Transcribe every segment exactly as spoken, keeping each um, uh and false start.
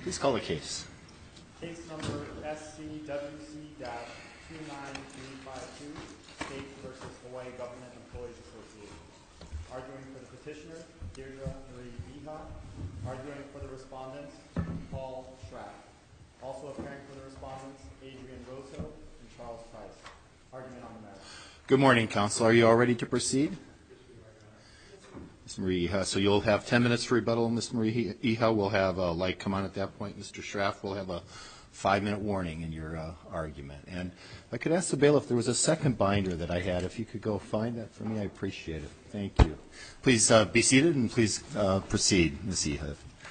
Please call the case. Case number S C W C two nine three five two, State versus Hawaii Government Employees Association. Arguing for the petitioner, Deirdre Marie Iha. Arguing for the respondents, Paul Schrapp. Also appearing for the respondents, Adrian Rosso and Charles Price. Argument on the matter. Good morning, counsel. Are you all ready to proceed? Miz Marie Iha, so you'll have ten minutes for rebuttal. Miz Marie Iha will have a light come on at that point. Mister Schrapp will have a five-minute warning in your uh, argument. And if I could ask the bailiff, there was a second binder that I had. If you could go find that for me, I appreciate it. Thank you. Please uh, be seated and please uh, proceed, Miz Iha.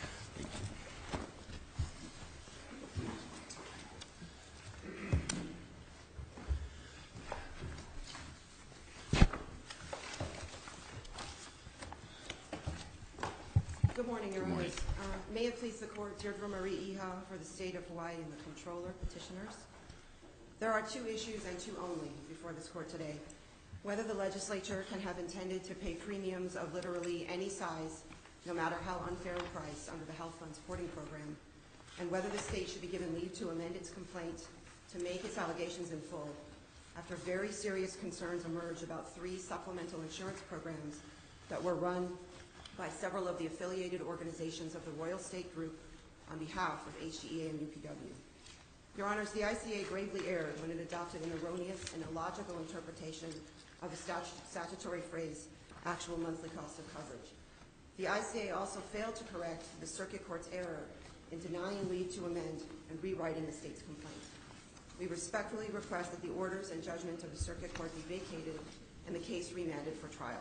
Good morning, Your Honors. Uh, may it please the Court, Deirdre Marie Iha for the State of Hawaii and the Comptroller petitioners. There are two issues and two only before this Court today. Whether the legislature can have intended to pay premiums of literally any size, no matter how unfairly priced under the Health Fund Supporting Program, and whether the state should be given leave to amend its complaint to make its allegations in full after very serious concerns emerge about three supplemental insurance programs that were run by several of the affiliated organizations of the Royal State Group on behalf of H D E A and U P W. Your Honors, the I C A gravely erred when it adopted an erroneous and illogical interpretation of the statu statutory phrase, actual monthly cost of coverage. The I C A also failed to correct the Circuit Court's error in denying leave to amend and rewriting the state's complaint. We respectfully request that the orders and judgment of the Circuit Court be vacated and the case remanded for trial.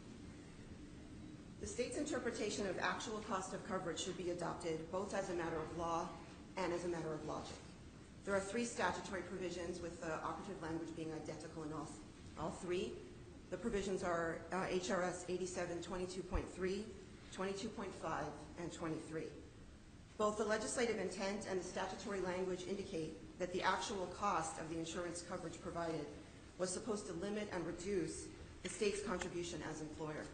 The state's interpretation of actual cost of coverage should be adopted both as a matter of law and as a matter of logic. There are three statutory provisions with the operative language being identical in all, all three. The provisions are uh, H R S eighty-seven twenty-two point three, twenty-two point five, and twenty-three. Both the legislative intent and the statutory language indicate that the actual cost of the insurance coverage provided was supposed to limit and reduce the state's contribution as employer.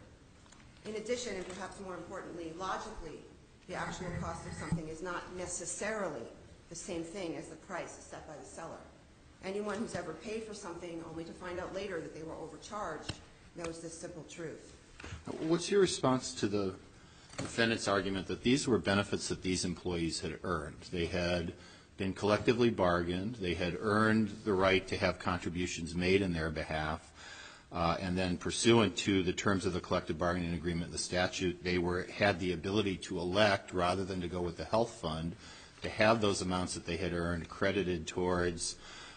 In addition, and perhaps more importantly, logically, the actual cost of something is not necessarily the same thing as the price set by the seller. Anyone who's ever paid for something only to find out later that they were overcharged knows this simple truth. What's your response to the defendant's argument that these were benefits that these employees had earned? They had been collectively bargained. They had earned the right to have contributions made in their behalf. Uh, and then pursuant to the terms of the collective bargaining agreement and the statute, they were had the ability to elect, rather than to go with the health fund, to have those amounts that they had earned credited towards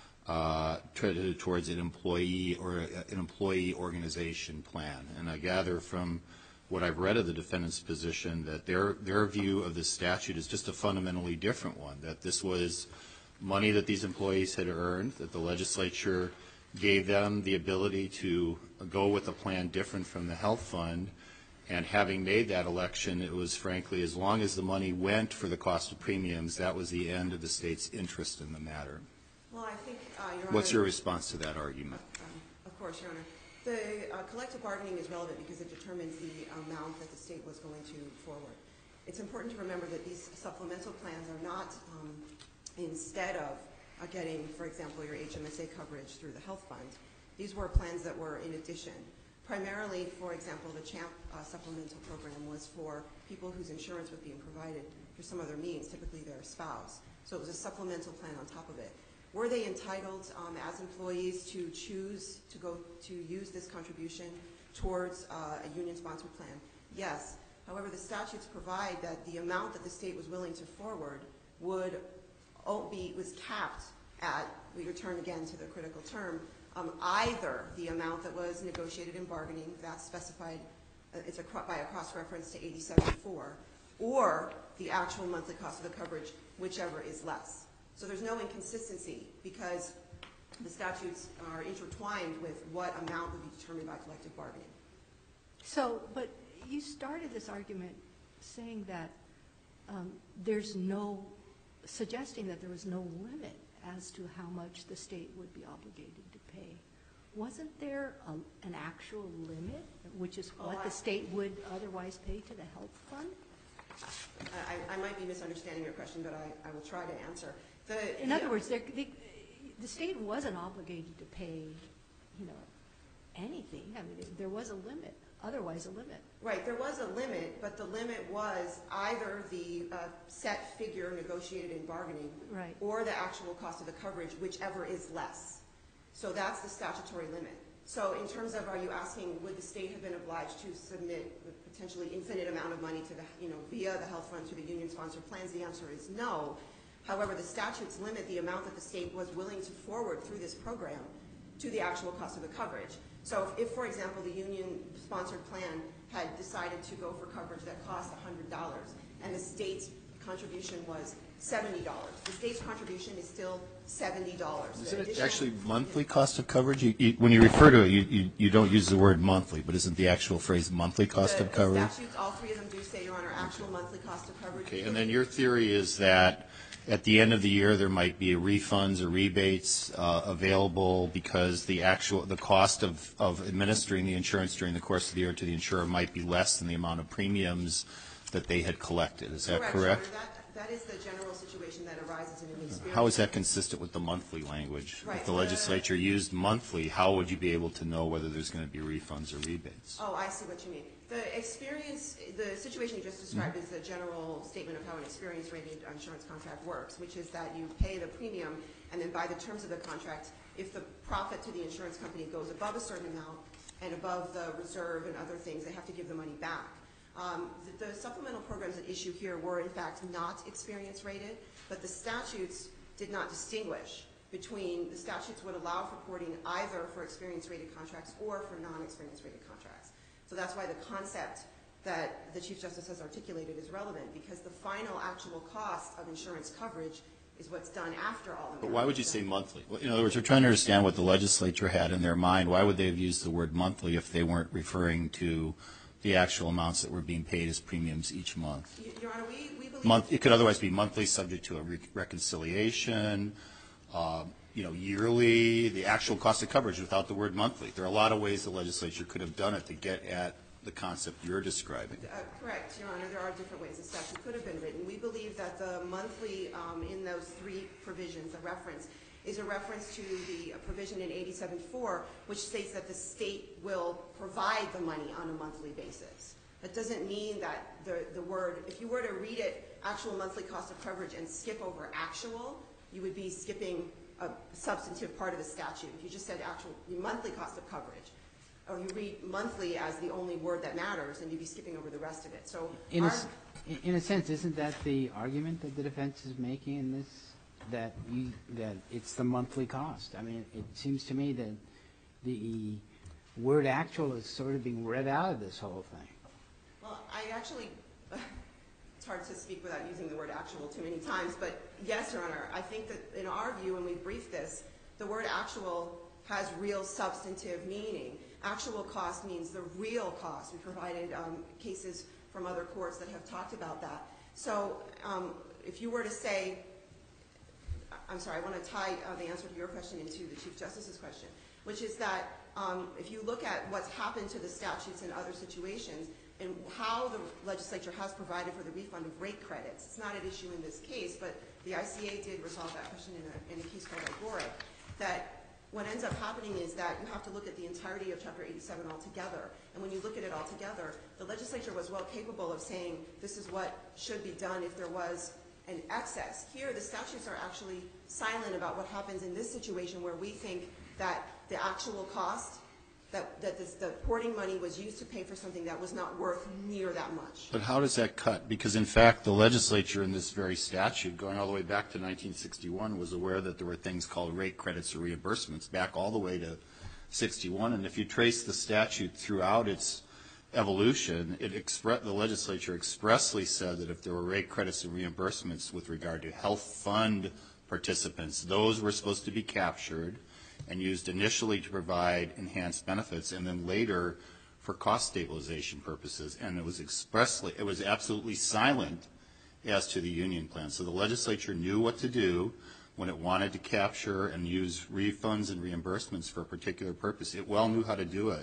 uh, credited towards an employee or a, an employee organization plan. And I gather from what I've read of the defendant's position that their their view of the statute is just a fundamentally different one, that this was money that these employees had earned, that the legislature gave them the ability to go with a plan different from the health fund, and having made that election, it was frankly, as long as the money went for the cost of premiums, that was the end of the state's interest in the matter. Well, I think, uh, Your Honor, what's your response to that argument? Um, of course, Your Honor. The uh, collective bargaining is relevant because it determines the amount that the state was going to forward. It's important to remember that these supplemental plans are not um, instead of Uh, getting, for example, your H M S A coverage through the health fund. These were plans that were in addition. Primarily, for example, the CHAMP uh, supplemental program was for people whose insurance was being provided through some other means, typically their spouse. So it was a supplemental plan on top of it. Were they entitled um, as employees to choose to go to use this contribution towards uh, a union-sponsored plan? Yes. However, the statutes provide that the amount that the state was willing to forward would Be, was capped at, we return again to the critical term, um, either the amount that was negotiated in bargaining, that's specified, uh, it's a, by a cross-reference to eighty-seven four, or the actual monthly cost of the coverage, whichever is less. So there's no inconsistency because the statutes are intertwined with what amount would be determined by collective bargaining. So, but you started this argument saying that um, there's no suggesting that there was no limit as to how much the state would be obligated to pay. Wasn't there a, an actual limit, which is what oh, the state would otherwise pay to the health fund? I, I might be misunderstanding your question, but I, I will try to answer. The, In the, other words, the, the state wasn't obligated to pay, you know, anything. I mean, there was a limit, otherwise a limit. Right, there was a limit, but the limit was either the uh, set figure negotiated in bargaining Right. or the actual cost of the coverage, whichever is less. So that's the statutory limit. So in terms of, are you asking, would the state have been obliged to submit a potentially infinite amount of money to the, you know, via the health fund to the union-sponsored plans? The answer is no. However, the statutes limit the amount that the state was willing to forward through this program to the actual cost of the coverage. So if, if for example, the union-sponsored plan had decided to go for coverage that cost one hundred dollars and the state's contribution was seventy dollars, the state's contribution is still seventy dollars. Isn't it actually monthly cost of coverage? You, you, when you refer to it, you, you, you don't use the word monthly, but isn't the actual phrase monthly cost the, of coverage? The statutes, all three of them do say, Your Honor, actual monthly cost of coverage. Okay, and then your theory is that at the end of the year there might be refunds or rebates uh, available because the actual the cost of, of administering the insurance during the course of the year to the insurer might be less than the amount of premiums that they had collected. Is that correct? Correct, Your Honor. That, that is the general situation that arises in an experience. How is that consistent with the monthly language? Right. If the legislature used monthly, how would you be able to know whether there's going to be refunds or rebates? Oh, I see what you mean. The experience, the situation you just described is the general statement of how an experience-rated insurance contract works, which is that you pay the premium, and then by the terms of the contract, if the profit to the insurance company goes above a certain amount and above the reserve and other things, they have to give the money back. Um, the, the supplemental programs at issue here were, in fact, not experience-rated, but the statutes did not distinguish between the statutes would allow for porting either for experience-rated contracts or for non-experience-rated contracts. So that's why the concept that the Chief Justice has articulated is relevant, because the final actual cost of insurance coverage is what's done after all the But why would you say monthly? Well, in other words, we're trying to understand what the legislature had in their mind. Why would they have used the word monthly if they weren't referring to the actual amounts that were being paid as premiums each month? Your Honor, we, we believe... Month, it could otherwise be monthly, subject to a re reconciliation, uh, you know, yearly, the actual cost of coverage without the word monthly. There are a lot of ways the legislature could have done it to get at the concept you're describing. Uh, correct, Your Honor. There are different ways the statute could have been written. We believe that the monthly um, in those three provisions, a reference, is a reference to the uh, provision in eighty-seven four, which states that the state will provide the money on a monthly basis. That doesn't mean that the, the word, if you were to read it, actual monthly cost of coverage, and skip over actual, you would be skipping a substantive part of the statute. If you just said actual monthly cost of coverage, or you read monthly as the only word that matters, and you'd be skipping over the rest of it. So, in our, a, in a sense, isn't that the argument that the defense is making in this? That you that it's the monthly cost. I mean, it seems to me that the word "actual" is sort of being read out of this whole thing. Well, I actually. It's hard to speak without using the word actual too many times, but yes, Your Honor, I think that in our view, when we briefed this, the word actual has real substantive meaning. Actual cost means the real cost. We provided um, cases from other courts that have talked about that. So um, if you were to say, I'm sorry, I want to tie uh, the answer to your question into the Chief Justice's question, which is that um, if you look at what's happened to the statutes in other situations, and how the legislature has provided for the refund of rate credits. It's not an issue in this case, but the I C A did resolve that question in a, in a case called Agora. That what ends up happening is that you have to look at the entirety of Chapter eighty-seven altogether. And when you look at it altogether, the legislature was well capable of saying this is what should be done if there was an excess. Here, the statutes are actually silent about what happens in this situation where we think that the actual cost that, that this, the porting money was used to pay for something that was not worth near that much. But how does that cut? Because, in fact, the legislature in this very statute, going all the way back to nineteen sixty-one, was aware that there were things called rate credits or reimbursements back all the way to sixty-one. And if you trace the statute throughout its evolution, it expre- the legislature expressly said that if there were rate credits and reimbursements with regard to health fund participants, those were supposed to be captured and used initially to provide enhanced benefits and then later for cost stabilization purposes. And it was expressly, it was absolutely silent as to the union plan. So the legislature knew what to do when it wanted to capture and use refunds and reimbursements for a particular purpose. It well knew how to do it.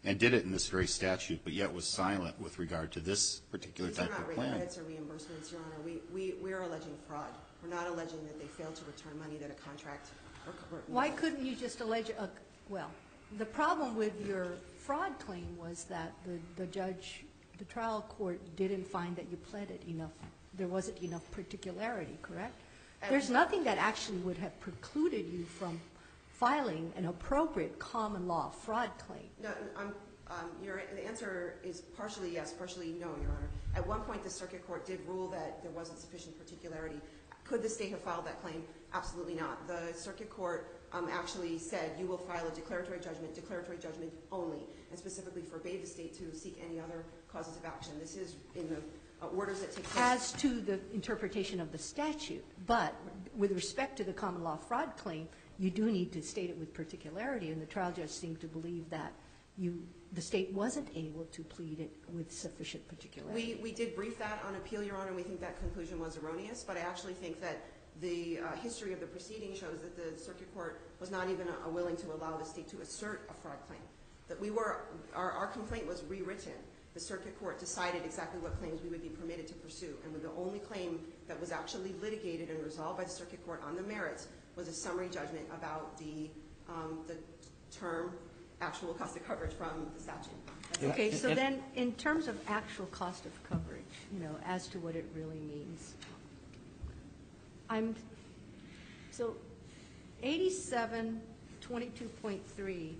and did it in this very statute, but yet was silent with regard to this particular These are type not of rate plan. credits or reimbursements, Your Honor. We, we, we are alleging fraud. We're not alleging that they failed to return money that a contract or. or Why couldn't you just allege, a, well, the problem with your fraud claim was that the, the judge, the trial court didn't find that you pled it enough, there wasn't enough particularity, correct? There's nothing that actually would have precluded you from filing an appropriate common law fraud claim. No, I'm, um, your, the answer is partially yes, partially no, Your Honor. At one point, the circuit court did rule that there wasn't sufficient particularity. Could the state have filed that claim? Absolutely not. The circuit court um, actually said you will file a declaratory judgment, declaratory judgment only, and specifically forbade the state to seek any other causes of action. This is in the uh, orders that take place. As to the interpretation of the statute, but with respect to the common law fraud claim, you do need to state it with particularity, and the trial judge seemed to believe that you, the state wasn't able to plead it with sufficient particularity. We, we did brief that on appeal, Your Honor. We think that conclusion was erroneous, but I actually think that the uh, history of the proceeding shows that the circuit court was not even uh, willing to allow the state to assert a fraud claim. That we were, our, our complaint was rewritten. The circuit court decided exactly what claims we would be permitted to pursue, and the only claim that was actually litigated and resolved by the circuit court on the merits was a summary judgment about the, um, the term actual cost of coverage from the statute. That's Okay, it. so then in terms of actual cost of coverage, you know, as to what it really means, I'm, so eighty-seven twenty-two point three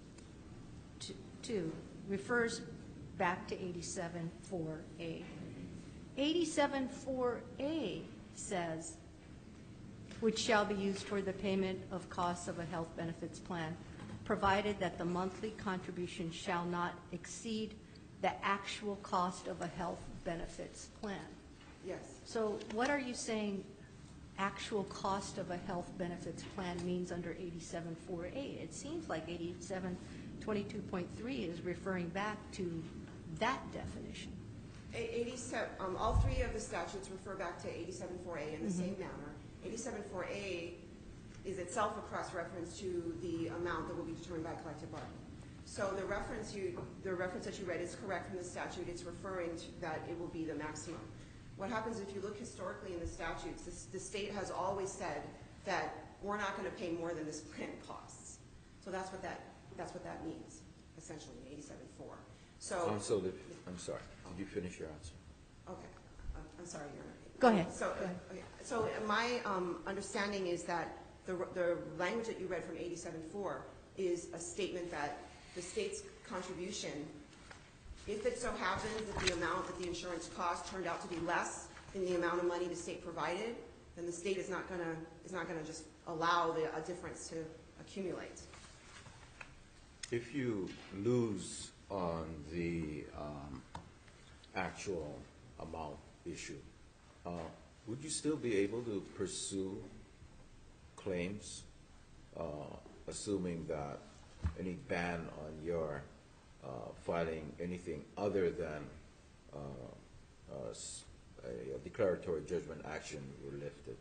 two refers back to eighty-seven four A. eighty-seven four A says, which shall be used toward the payment of costs of a health benefits plan, provided that the monthly contribution shall not exceed the actual cost of a health benefits plan. Yes. So what are you saying actual cost of a health benefits plan means under eighty-seven four A? It seems like eighty-seven twenty-two point three is referring back to that definition. eighty-seven, um, all three of the statutes refer back to eighty-seven four A in the mm-hmm. same manner. eighty-seven four A is itself a cross-reference to the amount that will be determined by collective bargaining. So the reference you, the reference that you read is correct from the statute. It's referring to that it will be the maximum. What happens if you look historically in the statutes, this, the state has always said that we're not going to pay more than this plan costs. So that's what that, that's what that means, essentially, in eighty-seven four. So, um, so the, I'm sorry, did you finish your answer? Okay, uh, I'm sorry, Your Honor. Go ahead. So, uh, okay. So my um, understanding is that the, the language that you read from eighty-seven four is a statement that the state's contribution, if it so happens that the amount that the insurance cost turned out to be less than the amount of money the state provided, then the state is not going to is not going to just allow the, a difference to accumulate. If you lose on the um, actual amount issue, uh, would you still be able to pursue claims, uh, assuming that any ban on your uh, filing anything other than uh, uh, a, a declaratory judgment action were lifted?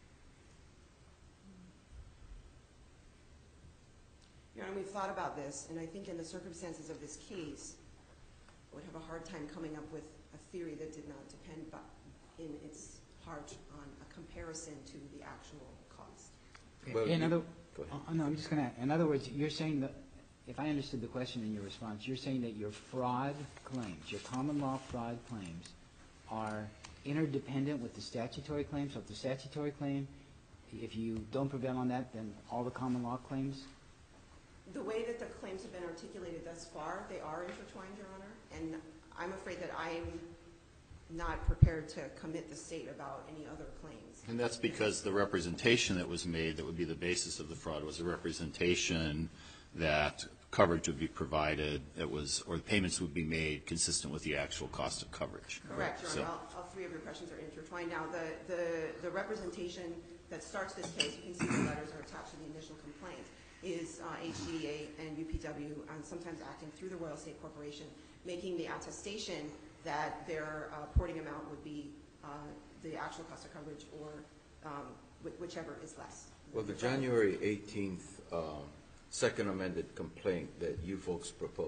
Your Honor, we've thought about this, and I think in the circumstances of this case, I would have a hard time coming up with a theory that did not depend in its heart on a comparison to the actual cost. Well, in you, other, go ahead. oh, no, I'm just going to, in other words, you're saying that, if I understood the question in your response, you're saying that your fraud claims, your common law fraud claims, are interdependent with the statutory claims. So if the statutory claim, if you don't prevail on that, then all the common law claims? The way that the claims have been articulated thus far, they are intertwined, Your Honor, and I'm afraid that I'm not prepared to commit the state about any other claims. And that's because the representation that was made that would be the basis of the fraud was a representation that coverage would be provided, that was, or the payments would be made consistent with the actual cost of coverage. Correct, Your So, Honor. All, all three of your questions are intertwined. Now, the, the, the representation that starts this case, you can see the letters are attached to the initial complaint, is uh, H D A and U P W, and sometimes acting through the Royal State Corporation, making the attestation that their uh, porting amount would be uh, the actual cost of coverage, or um, wh whichever is less. Well, the January eighteenth um, second amended complaint that you folks proposed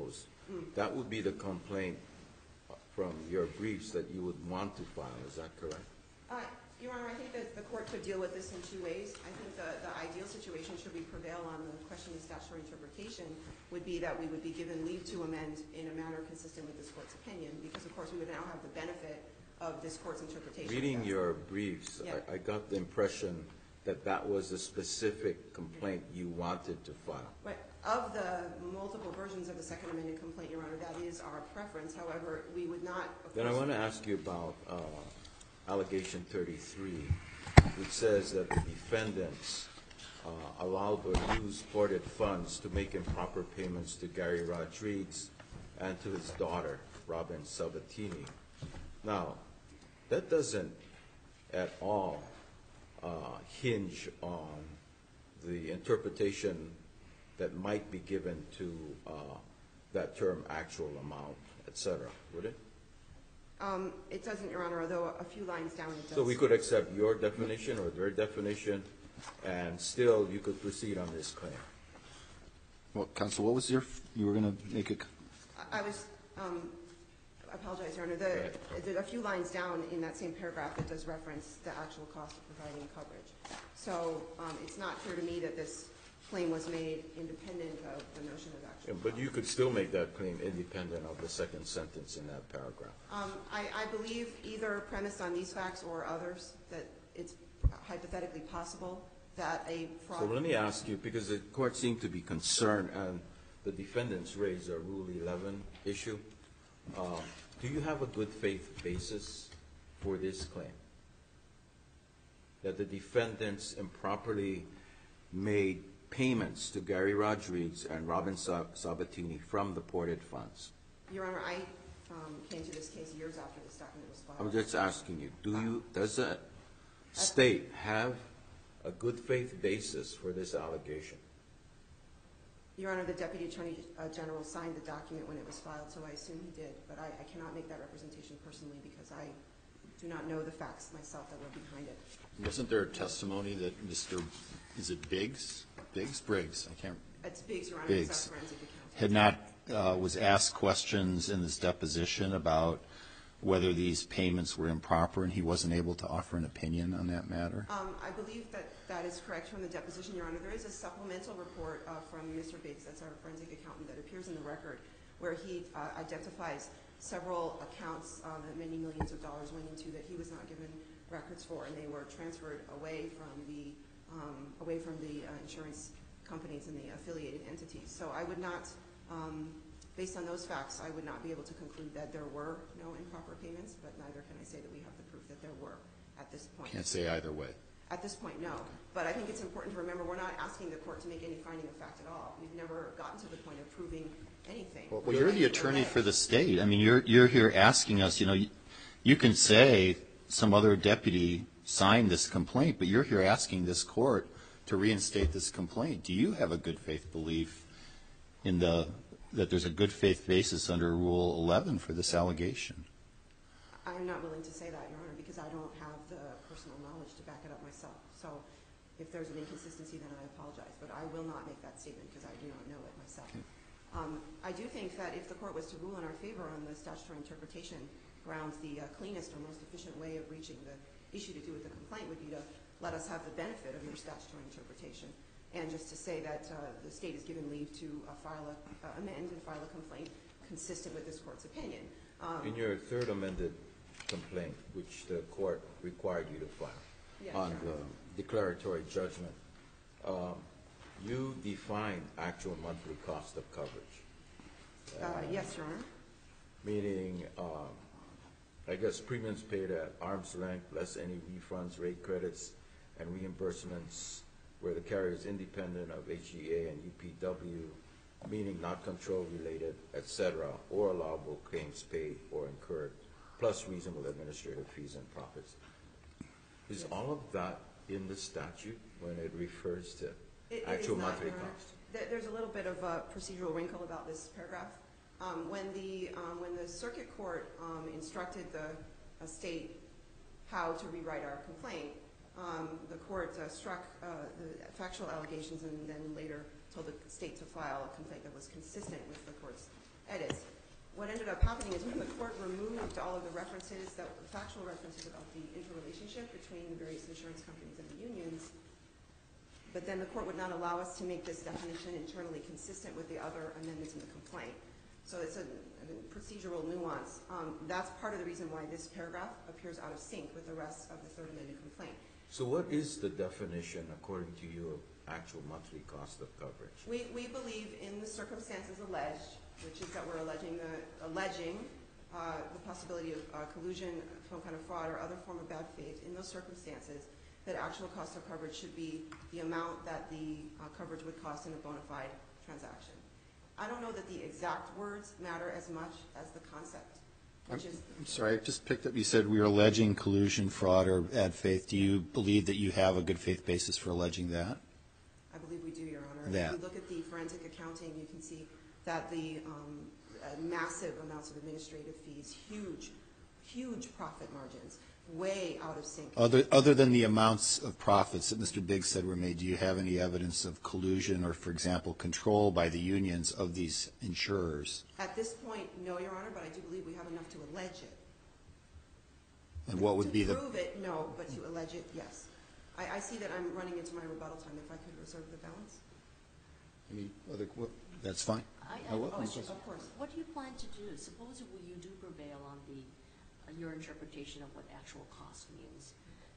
that would be the complaint from your briefs that you would want to file, is that correct? Uh, Your Honor, I think that the court could deal with this in two ways. I think the, the ideal situation, should we prevail on the question of statutory interpretation, would be that we would be given leave to amend in a manner consistent with this court's opinion, because of course we would now have the benefit of this court's interpretation. Reading your briefs, Yeah. I, I got the impression that that was a specific complaint you wanted to file. Right. Of the multiple versions of the Second Amendment complaint, Your Honor, that is our preference. However, we would not, of Then I course- want to ask you about uh, allegation thirty-three, which says that the defendants uh, allowed or used ported funds to make improper payments to Gary Rodriguez and to his daughter, Robin Sabatini. Now, that doesn't at all uh, hinge on the interpretation that might be given to uh, that term actual amount, et cetera, would it? Um, it doesn't, Your Honor, although a few lines down it does. So we could accept your definition or their definition, and still you could proceed on this claim. Well, Counsel, what was your, you were going to make a, I I was, um, I apologize, Your Honor. The, the, a few lines down in that same paragraph, it does reference the actual cost of providing coverage. So um, it's not clear to me that this claim was made independent of the notion of actual Yeah, but you could still make that claim independent of the second sentence in that paragraph. Um, I, I believe either premised on these facts or others that it's hypothetically possible that a fraud. So let me ask you, because the court seemed to be concerned, and the defendants raised a Rule eleven issue. Uh, do you have a good faith basis for this claim? That the defendants improperly made payments to Gary Rodriguez and Robin Sabatini from the ported funds? Your Honor, I um, came to this case years after this document was filed. I'm just asking you, do you, does the state have a good faith basis for this allegation? Your Honor, the Deputy Attorney uh, General signed the document when it was filed, so I assume he did. But I, I cannot make that representation personally because I do not know the facts myself that were behind it. wasn't there a testimony that Mister is it Biggs? Biggs? Briggs, I can't, It's Biggs, Your Honor. Biggs It's our forensic accountant. had not, uh, was asked questions in this deposition about whether these payments were improper, and he wasn't able to offer an opinion on that matter? Um, I believe that that is correct from the deposition, Your Honor. There is a supplemental report uh, from Mister Biggs, that's our forensic accountant, that appears in the record, where he uh, identifies several accounts um, that many millions of dollars went into that he was not given records for, and they were transferred away from the um, away from the uh, insurance companies and the affiliated entities. So I would not, um, based on those facts, I would not be able to conclude that there were no improper payments, but neither can I say that we have the proof that there were at this point. Can't say either way. At this point, no. But I think it's important to remember we're not asking the court to make any finding of fact at all. We've never gotten to the point of proving anything. Well, you're the attorney for the state. I mean, you're, you're here asking us, you know, you, you can say some other deputy signed this complaint, but you're here asking this court to reinstate this complaint. Do you have a good faith belief in the, that there's a good faith basis under Rule eleven for this allegation? I'm not willing to say that, Your Honor, because I don't have the personal knowledge to back it up myself. So if there's an inconsistency, then I apologize. But I will not make that statement because I do not know it myself. Um, I do think that if the court was to rule in our favor on the statutory interpretation grounds, the uh, cleanest or most efficient way of reaching the issue to do with the complaint would be to let us have the benefit of your statutory interpretation, and just to say that uh, the state is given leave to uh, file a, uh, amend and file a complaint consistent with this court's opinion. Um, In your third amended complaint, which the court required you to file Yes, on Your the Honor. declaratory judgment, um, you defined actual monthly cost of coverage. uh, yes, Your Honor. Meaning, um, I guess premiums paid at arm's length, less any refunds, rate credits, and reimbursements where the carrier is independent of H E A and U P W, meaning not control related, et cetera, or allowable claims paid or incurred, plus reasonable administrative fees and profits. Is Yes. all of that in the statute when it refers to It- it actual is not, monthly Your Honor. cost? There- There's a little bit of a procedural wrinkle about this paragraph. Um, when the um, when the circuit court um, instructed the uh, state how to rewrite our complaint, um, the court uh, struck uh, the factual allegations and then later told the state to file a complaint that was consistent with the court's Ed is. What ended up happening is when the court removed all of the references, that factual references about the interrelationship between the various insurance companies and the unions, but then the court would not allow us to make this definition internally consistent with the other amendments in the complaint. So it's a, a procedural nuance. Um, that's part of the reason why this paragraph appears out of sync with the rest of the third amended complaint. So what is the definition, according to you, of actual monthly cost of coverage? We, we believe in the circumstances alleged, which is that we're alleging the, alleging uh, the possibility of uh, collusion, some kind of fraud, or other form of bad faith. In those circumstances, that actual cost of coverage should be the amount that the uh, coverage would cost in a bona fide transaction. I don't know that the exact words matter as much as the concept, which I'm, is. I'm sorry, I just picked up, you said we were alleging collusion, fraud, or bad faith. Do you believe that you have a good faith basis for alleging that? I believe we do, Your Honor. That. If you look at the forensic accounting, you can see that the um, uh, massive amounts of administrative fees, huge, huge profit margins, way out of sync. Other, other than the amounts of profits that Mister Biggs said were made, do you have any evidence of collusion or, for example, control by the unions of these insurers? At this point, no, Your Honor, but I do believe we have enough to allege it. And what would to be the... To prove it, no, but to allege it, yes. I, I see that I'm running into my rebuttal time. If I could reserve the balance? Any other, what- that's fine. I, I I will- have a question. Of course. What do you plan to do? Supposedly you do prevail on the, uh, your interpretation of what actual cost means.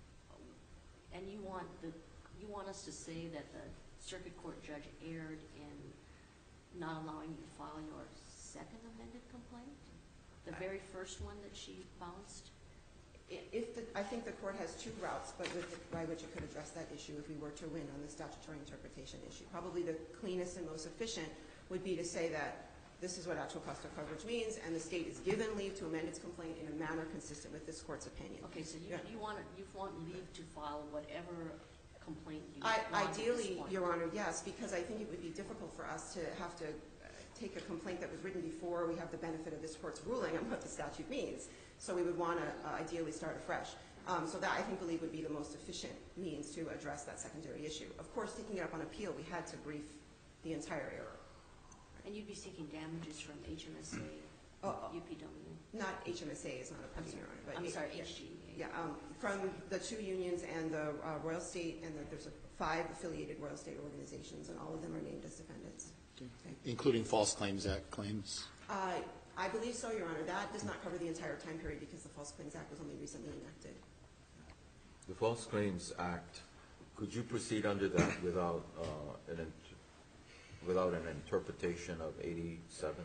And you want the, you want us to say that the circuit court judge erred in not allowing you to file your second amended complaint? The very first one that she bounced? I- If the, I think the court has two routes, but with the, by which it could address that issue if we were to win on the statutory interpretation issue. Probably the cleanest and most efficient would be to say that this is what actual cost of coverage means, and the state is given leave to amend its complaint in a manner consistent with this court's opinion. Okay, so you, Yeah. you want, you want leave to file whatever complaint you I, want at this ideally, point. Your Honor, yes, because I think it would be difficult for us to have to uh, take a complaint that was written before we have the benefit of this court's ruling on what the statute means. So we would want to uh, ideally start afresh. Um, so that, I think, believe would be the most efficient means to address that secondary issue. Of course, taking it up on appeal, we had to brief the entire error. And you'd be seeking damages from H M S A, Oh, oh. U P W? Not H M S A is not a I'm party, sorry, Your Honor. But I'm yeah, sorry, yeah. H G A. Yeah, um, from the two unions and the uh, Royal State, and the, there's a five affiliated Royal State organizations, and all of them are named as defendants. Okay. Including False Claims Act claims? Uh, I believe so, Your Honor. That does not cover the entire time period because the False Claims Act was only recently enacted. The False Claims Act, could you proceed under that without uh, an int- without an interpretation of eighty-seven?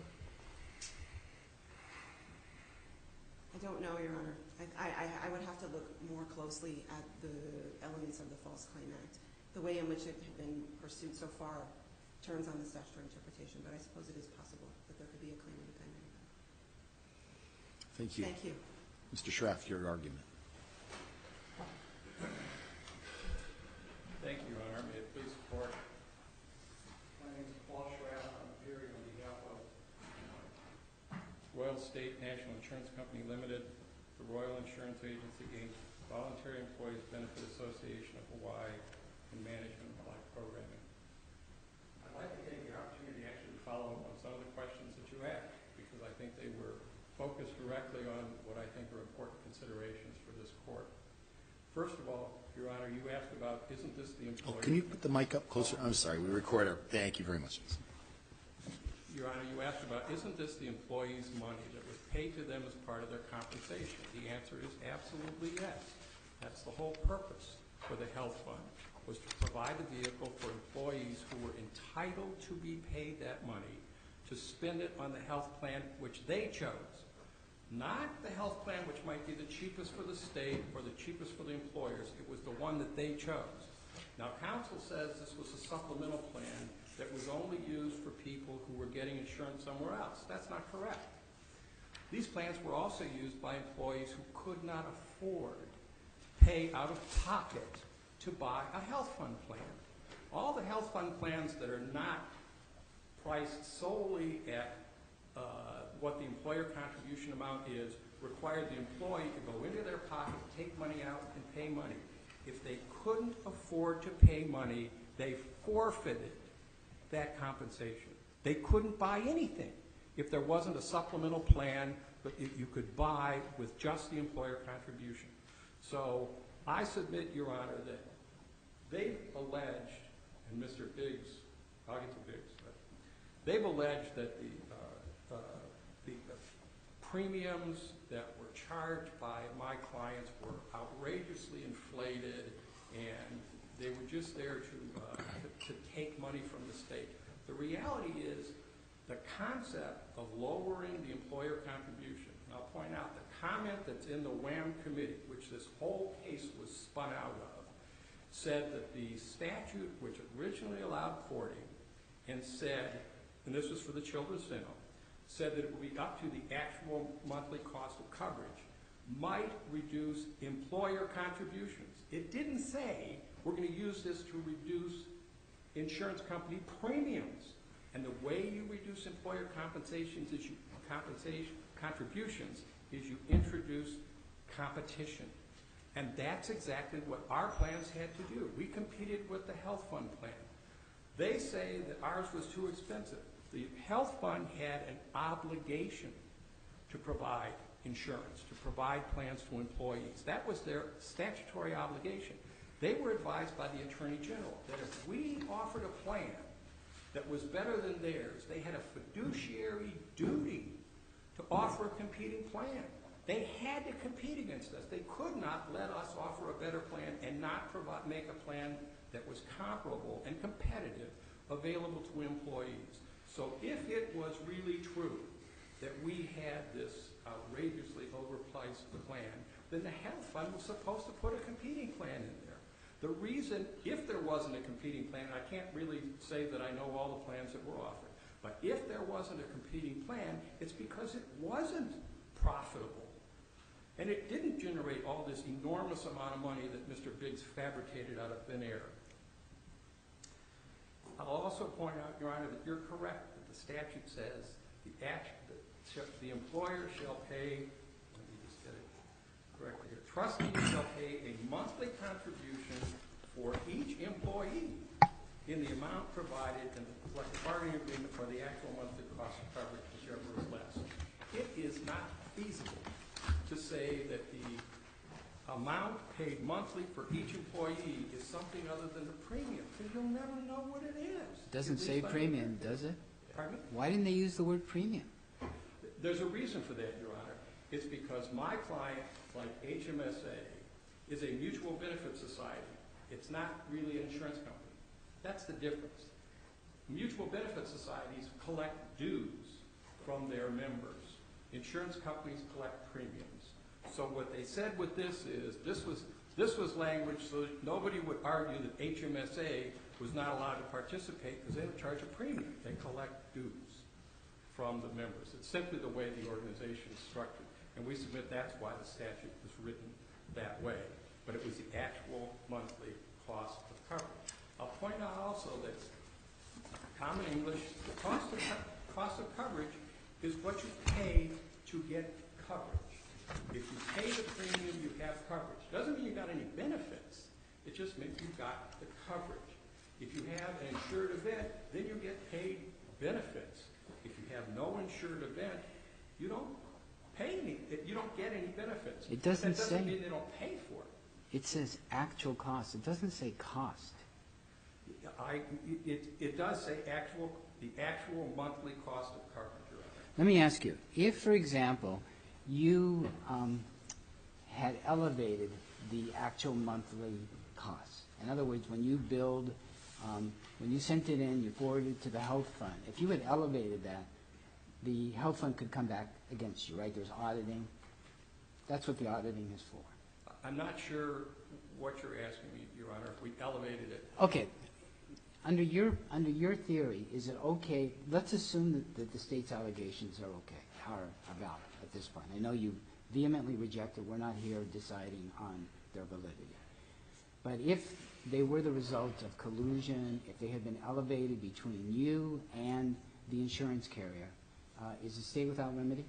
I don't know, Your Honor. I, I, I would have to look more closely at the elements of the False Claim Act. The way in which it had been pursued so far turns on the statutory interpretation, but I suppose it is possible that there could be a claim independent of that. Thank you. Thank you. Mister Schraff, your argument. Thank you, Your Honor. May it please the court. My name is Paul Schraff. I'm appearing on behalf of Royal State National Insurance Company Limited, the Royal Insurance Agency, Incorporated, Voluntary Employees Benefit Association of Hawaii, and Management of Life Programming. I'd like to take the opportunity to actually follow up on some of the questions that you asked, because I think they were focused directly on what I think are important considerations for this court. First of all, Your Honor, you asked about, isn't this the Oh, employee? can you put the mic up closer? I'm sorry, we record our, thank you very much. Your Honor, you asked about, isn't this the employee's money that was paid to them as part of their compensation? The answer is absolutely yes. That's the whole purpose for the health fund, was to provide a vehicle for employees who were entitled to be paid that money to spend it on the health plan which they chose. Not the health plan which might be the cheapest for the state or the cheapest for the employers. It was the one that they chose. Now, counsel says this was a supplemental plan that was only used for people who were getting insurance somewhere else. That's not correct. These plans were also used by employees who could not afford to pay out of pocket to buy a health fund plan. All the health fund plans that are not priced solely at uh, what the employer contribution amount is require the employee to go into their pocket, take money out, and pay money. If they couldn't afford to pay money, they forfeited that compensation. They couldn't buy anything if there wasn't a supplemental plan that you you could buy with just the employer contribution. So I submit, Your Honor, that they've alleged, and Mister Biggs, I'll get to Biggs, but they've alleged that the, uh, uh, the, the premiums that were charged by my clients were outrageously inflated, and they were just there to, uh, to, to take money from the state. The reality is the concept of lowering the employer contribution, and I'll point out the comment that's in the WHAM committee, which this whole case was spun out of, said that the statute which originally allowed porting and said, and this was for the children's dental, said that it would be up to the actual monthly cost of coverage, might reduce employer contributions. It didn't say we're going to use this to reduce insurance company premiums. And the way you reduce employer compensations is you compensation contributions is you introduce competition. And that's exactly what our plans had to do. We competed with the health fund plan. They say that ours was too expensive. The health fund had an obligation to provide insurance, to provide plans to employees. That was their statutory obligation. They were advised by the Attorney General that if we offered a plan that was better than theirs, they had a fiduciary duty to offer a competing plan. They had to compete against us. They could not let us offer a better plan and not provide, make a plan that was comparable and competitive available to employees. So if it was really true that we had this outrageously overpriced plan, then the health fund was supposed to put a competing plan in there. The reason, if there wasn't a competing plan, and I can't really say that I know all the plans that were offered, but if there wasn't a competing plan, it's because it wasn't profitable. And it didn't generate all this enormous amount of money that Mister Biggs fabricated out of thin air. I'll also point out, Your Honor, that you're correct that the statute says the, act, the, the employer shall pay, let me just get it correctly here, trustees shall pay a monthly contribution for each employee in the amount provided in the collective bargaining agreement for the actual monthly cost of coverage, whichever is less. It is not feasible to say that the amount paid monthly for each employee is something other than the premium, because you'll never know what it is. It doesn't say premium, does it? Pardon me? Why didn't they use the word premium? There's a reason for that, Your Honor. It's because my client, like H M S A, is a mutual benefit society. It's not really an insurance company. That's the difference. Mutual benefit societies collect dues from their members. Insurance companies collect premiums. So what they said with this is, this was this was language so that nobody would argue that H M S A was not allowed to participate because they don't charge a premium. They collect dues from the members. It's simply the way the organization is structured. And we submit that's why the statute was written that way. But it was the actual monthly cost of coverage. I'll point out also that common English, the cost of, cost of coverage is what you pay to get coverage. If you pay the premium, you have coverage. Doesn't mean you got any benefits. It just means you got the coverage. If you have an insured event, then you get paid benefits. If you have no insured event, you don't pay any. You don't get any benefits. It doesn't that doesn't say. mean they don't pay for it. It says actual cost. It doesn't say cost. I, it, it does say actual, the actual monthly cost of coverage. Your Honor. Let me ask you, if, for example, you um, had elevated the actual monthly cost, in other words, when you billed, um, when you sent it in, you forwarded it to the health fund, if you had elevated that, the health fund could come back against you, right? There's auditing. That's what the auditing is for. I'm not sure what you're asking me, Your Honor, if we elevated it. Okay. Under your under your theory, is it okay? Let's assume that, that the state's allegations are okay, are valid at this point. I know you vehemently reject it. We're not here deciding on their validity. But if they were the result of collusion, if they had been elevated between you and the insurance carrier, uh, is the state without remedy?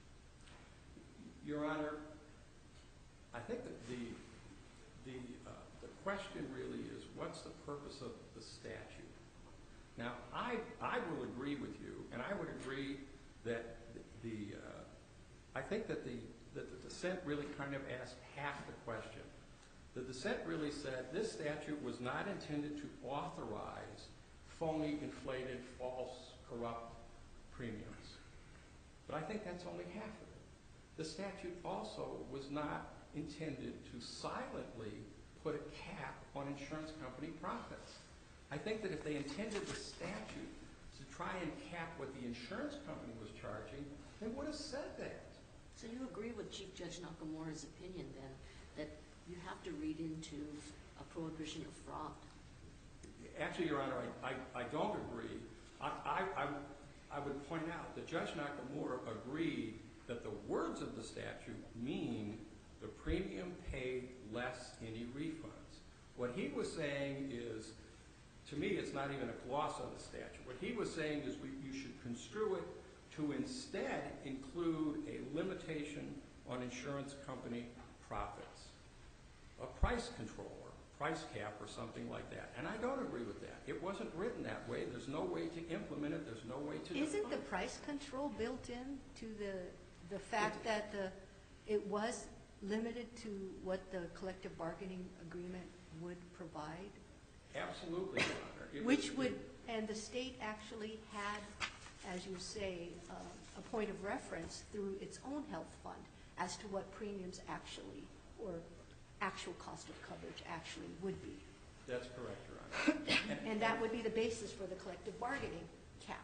Your Honor, I think that the the uh, the question really is, what's the purpose of the statute? Now, I I will agree with you, and I would agree that the, uh, I think that the, that the dissent really kind of asked half the question. The dissent really said this statute was not intended to authorize phony, inflated, false, corrupt premiums. But I think that's only half of it. The statute also was not intended to silently put a cap on insurance company profits. I think that if they intended the statute to try and cap what the insurance company was charging, they would have said that. So you agree with Chief Judge Nakamura's opinion then, that you have to read into a prohibition of fraud? Actually, Your Honor, I, I, I don't agree. I, I, I, I would point out that Judge Nakamura agreed that the words of the statute mean the premium paid less any refunds. What he was saying is, to me, it's not even a gloss on the statute. What he was saying is we, you should construe it to instead include a limitation on insurance company profits, a price control, or price cap, or something like that. And I don't agree with that. It wasn't written that way. There's no way to implement it. There's no way to define it. Isn't the price control built in to the the fact that the it was limited to what the collective bargaining agreement would provide? Absolutely, Your Honor. It Which was, would, and the state actually had, as you say, uh, a point of reference through its own health fund as to what premiums actually, or actual cost of coverage actually would be. That's correct, Your Honor. And, and that would be the basis for the collective bargaining cap.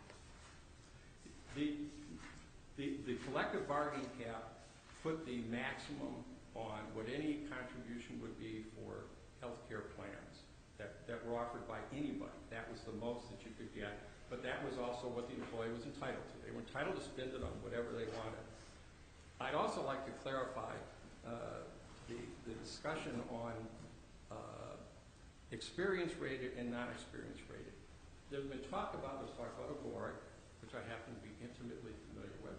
The, the, the collective bargaining cap put the maximum on what any contribution would be for health care plans that, that were offered by anybody. That was the most that you could get, but that was also what the employee was entitled to. They were entitled to spend it on whatever they wanted. I'd also like to clarify uh, the, the discussion on uh, experience rated and non-experience rated. There's been talk about, there's talk about Agoric, which I happen to be intimately familiar with,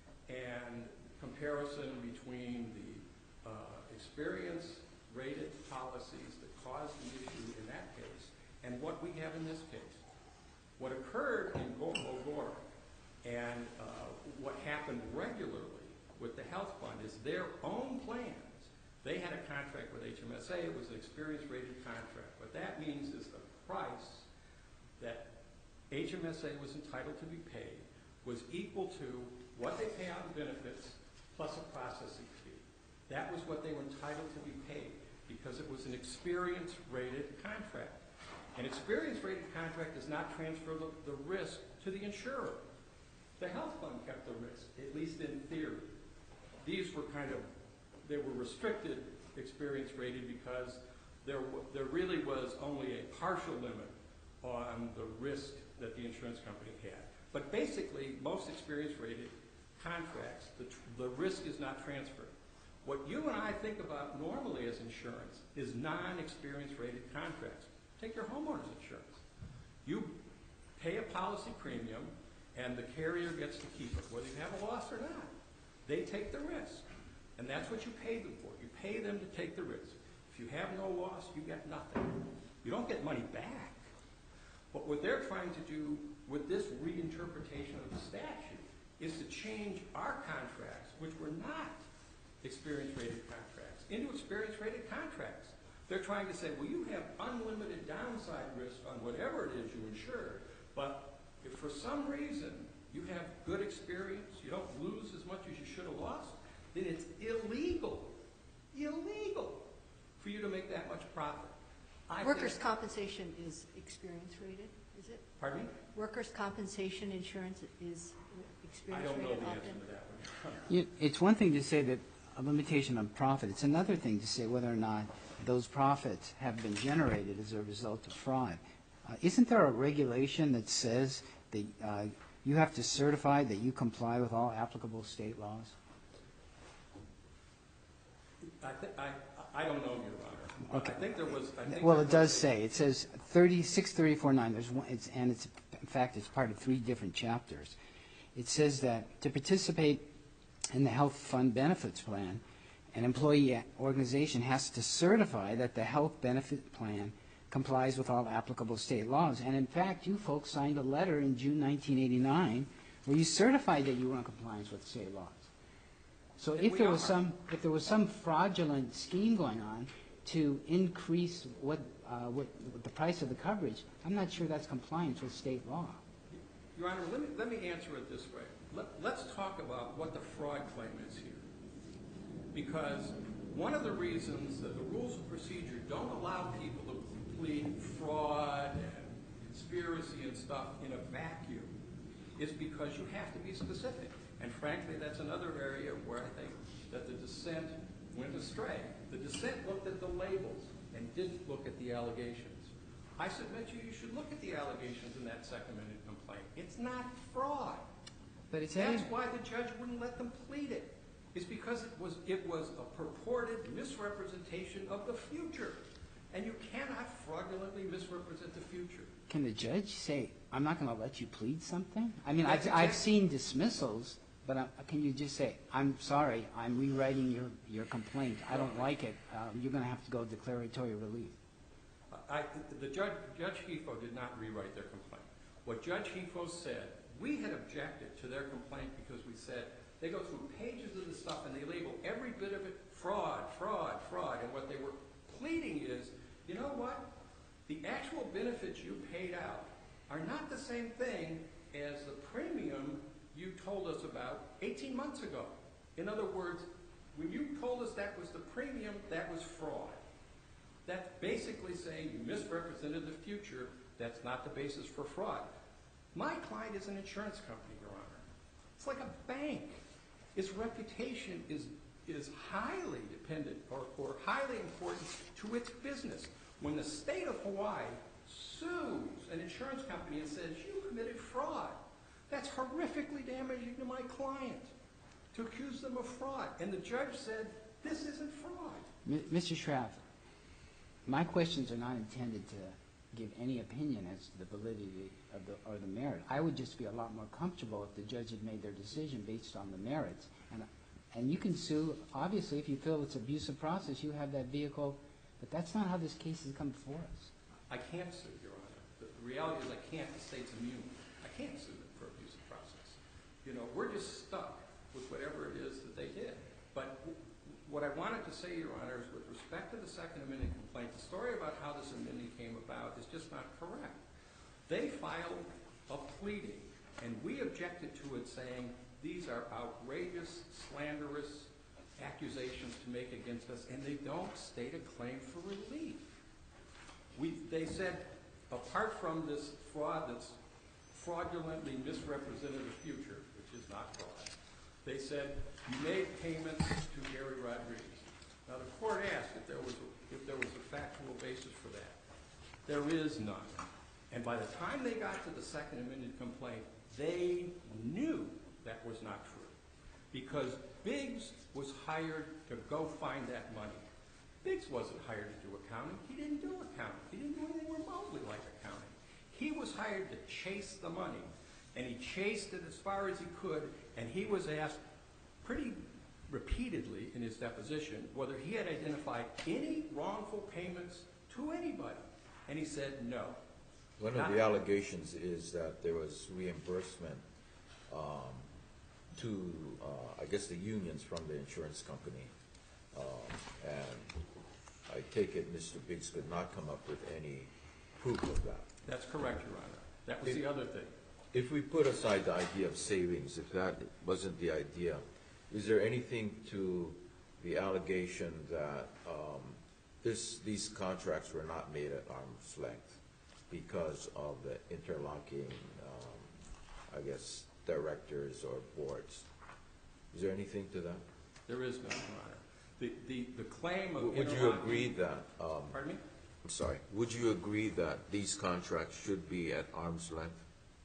and comparison between the uh, experience rated policies that caused the issue in that case and what we have in this case. What occurred in Agoric and uh, what happened regularly with the health fund is their own plans. They had a contract with H M S A. It was an experience rated contract. What that means is the price that H M S A was entitled to be paid was equal to what they pay out in benefits plus a processing fee. That was what they were entitled to be paid because it was an experience rated contract. An experience rated contract does not transfer the, the risk to the insurer. The health fund kept the risk, at least in theory. These were kind of, they were restricted experience rated because there, there really was only a partial limit on the risk that the insurance company had. But basically, most experience rated contracts, the, the risk is not transferred. What you and I think about normally as insurance is non-experience rated contracts. Take your homeowner's insurance. You pay a policy premium and the carrier gets to keep it, whether you have a loss or not. They take the risk. And that's what you pay them for. You pay them to take the risk. If you have no loss, you get nothing. You don't get money back. But what they're trying to do with this reinterpretation of the statute is to change our contracts, which were not experience-rated contracts, into experience-rated contracts. They're trying to say, well, you have unlimited downside risk on whatever it is you insure, but if for some reason you have good experience, you don't lose as much as you should have lost, then it's illegal, illegal for you to make that much profit. I Workers' think, compensation is experience rated, is it? Pardon me? Workers' compensation insurance is I experience don't know rated the answer often? to that one. You- It's one thing to say that a limitation on profit. It's another thing to say whether or not those profits have been generated as a result of fraud. Uh, Isn't there a regulation that says that uh, you have to certify that you comply with all applicable state laws? I, th- I, I don't know, Your Honor. Okay. I think there was. I think Well, there it does was a- say, it says thirty-six thirty-four nine, there's one, it's, and it's, in fact, it's part of three different chapters. It says that to participate in the health fund benefits plan, an employee organization has to certify that the health benefit plan complies with all applicable state laws. And in fact, you folks signed a letter in June nineteen eighty-nine Well, you certified that you were in compliance with state laws. So And if we there was are. some, if there was some fraudulent scheme going on to increase what, uh, what, what the price of the coverage, I'm not sure that's compliance with state law. Your Honor, let me, let me answer it this way. Let, let's talk about what the fraud claim is here. Because one of the reasons that the rules of procedure don't allow people to plead fraud and conspiracy and stuff in a vacuum is because you have to be specific. And frankly, that's another area where I think that the dissent went astray. The dissent looked at the labels and didn't look at the allegations. I submit to you, you should look at the allegations in that second amended complaint. It's not fraud. But it's That's why the judge wouldn't let them plead it. It's because it was, it was a purported misrepresentation of the future. And you cannot fraudulently misrepresent the future. Can the judge say, I'm not going to let you plead something? I mean, I've, That's I've exactly- seen dismissals, but I, can you just say, I'm sorry, I'm rewriting your, your complaint. I don't like it. Um, you're going to have to go declaratory relief. I, the judge, Judge Hefo did not rewrite their complaint. What Judge Hefo said, we had objected to their complaint because we said they go through pages of the stuff and they label every bit of it fraud, fraud, fraud. And what they were pleading is, you know what? The actual benefits you paid out are not the same thing as the premium you told us about eighteen months ago. In other words, when you told us that was the premium, that was fraud. That's basically saying you misrepresented the future. That's not the basis for fraud. My client is an insurance company, Your Honor. It's like a bank. Its reputation is, is highly dependent or, or highly important to its business. When the state of Hawaii sues an insurance company and says, you committed fraud, that's horrifically damaging to my client to accuse them of fraud. And the judge said, this isn't fraud. M- Mister Schraff, my questions are not intended to give any opinion as to the validity of the, or the merit. I would just be a lot more comfortable if the judge had made their decision based on the merits. And, and you can sue, obviously, if you feel it's abusive process, you have that vehicle, but that's not how this case has come before us. I can't sue, Your Honor. The, the reality is I can't. The state's immune. I can't sue them for abusive process. You know, we're just stuck with whatever it is that they did. But w- what I wanted to say, Your Honor, is with respect to the Second Amendment complaint, the story about how this amendment came about is just not correct. They filed a pleading, and we objected to it saying these are outrageous, slanderous accusations to make against us, and they don't state a claim for relief. We, they said, apart from this fraud that's fraudulently misrepresented the future, which is not fraud, they said you made payments to Gary Rodriguez. Now the court asked if there was a, if there was a factual basis for that. There is none. And by the time they got to the Second Amendment complaint, they knew that was not true, because Biggs was hired to go find that money. Biggs wasn't hired to do accounting. He didn't do accounting. He didn't do anything remotely like accounting. He was hired to chase the money, and he chased it as far as he could, and he was asked pretty repeatedly in his deposition whether he had identified any wrongful payments to anybody, and he said no. One of the allegations is that there was reimbursement um, to, uh, I guess, the unions from the insurance company. Um, and I take it Mister Biggs could not come up with any proof of that. That's correct, Your Honor. That was If- the other thing. If we put aside the idea of savings, if that wasn't the idea, is there anything to the allegation that um, this, these contracts were not made at arm's length because of the interlocking, um, I guess, directors or boards? Is there anything to that? There is none, Your Honor. The, the, the claim of Would you interlocking- agree that, um, Pardon me? I'm sorry, would you agree that these contracts should be at arm's length?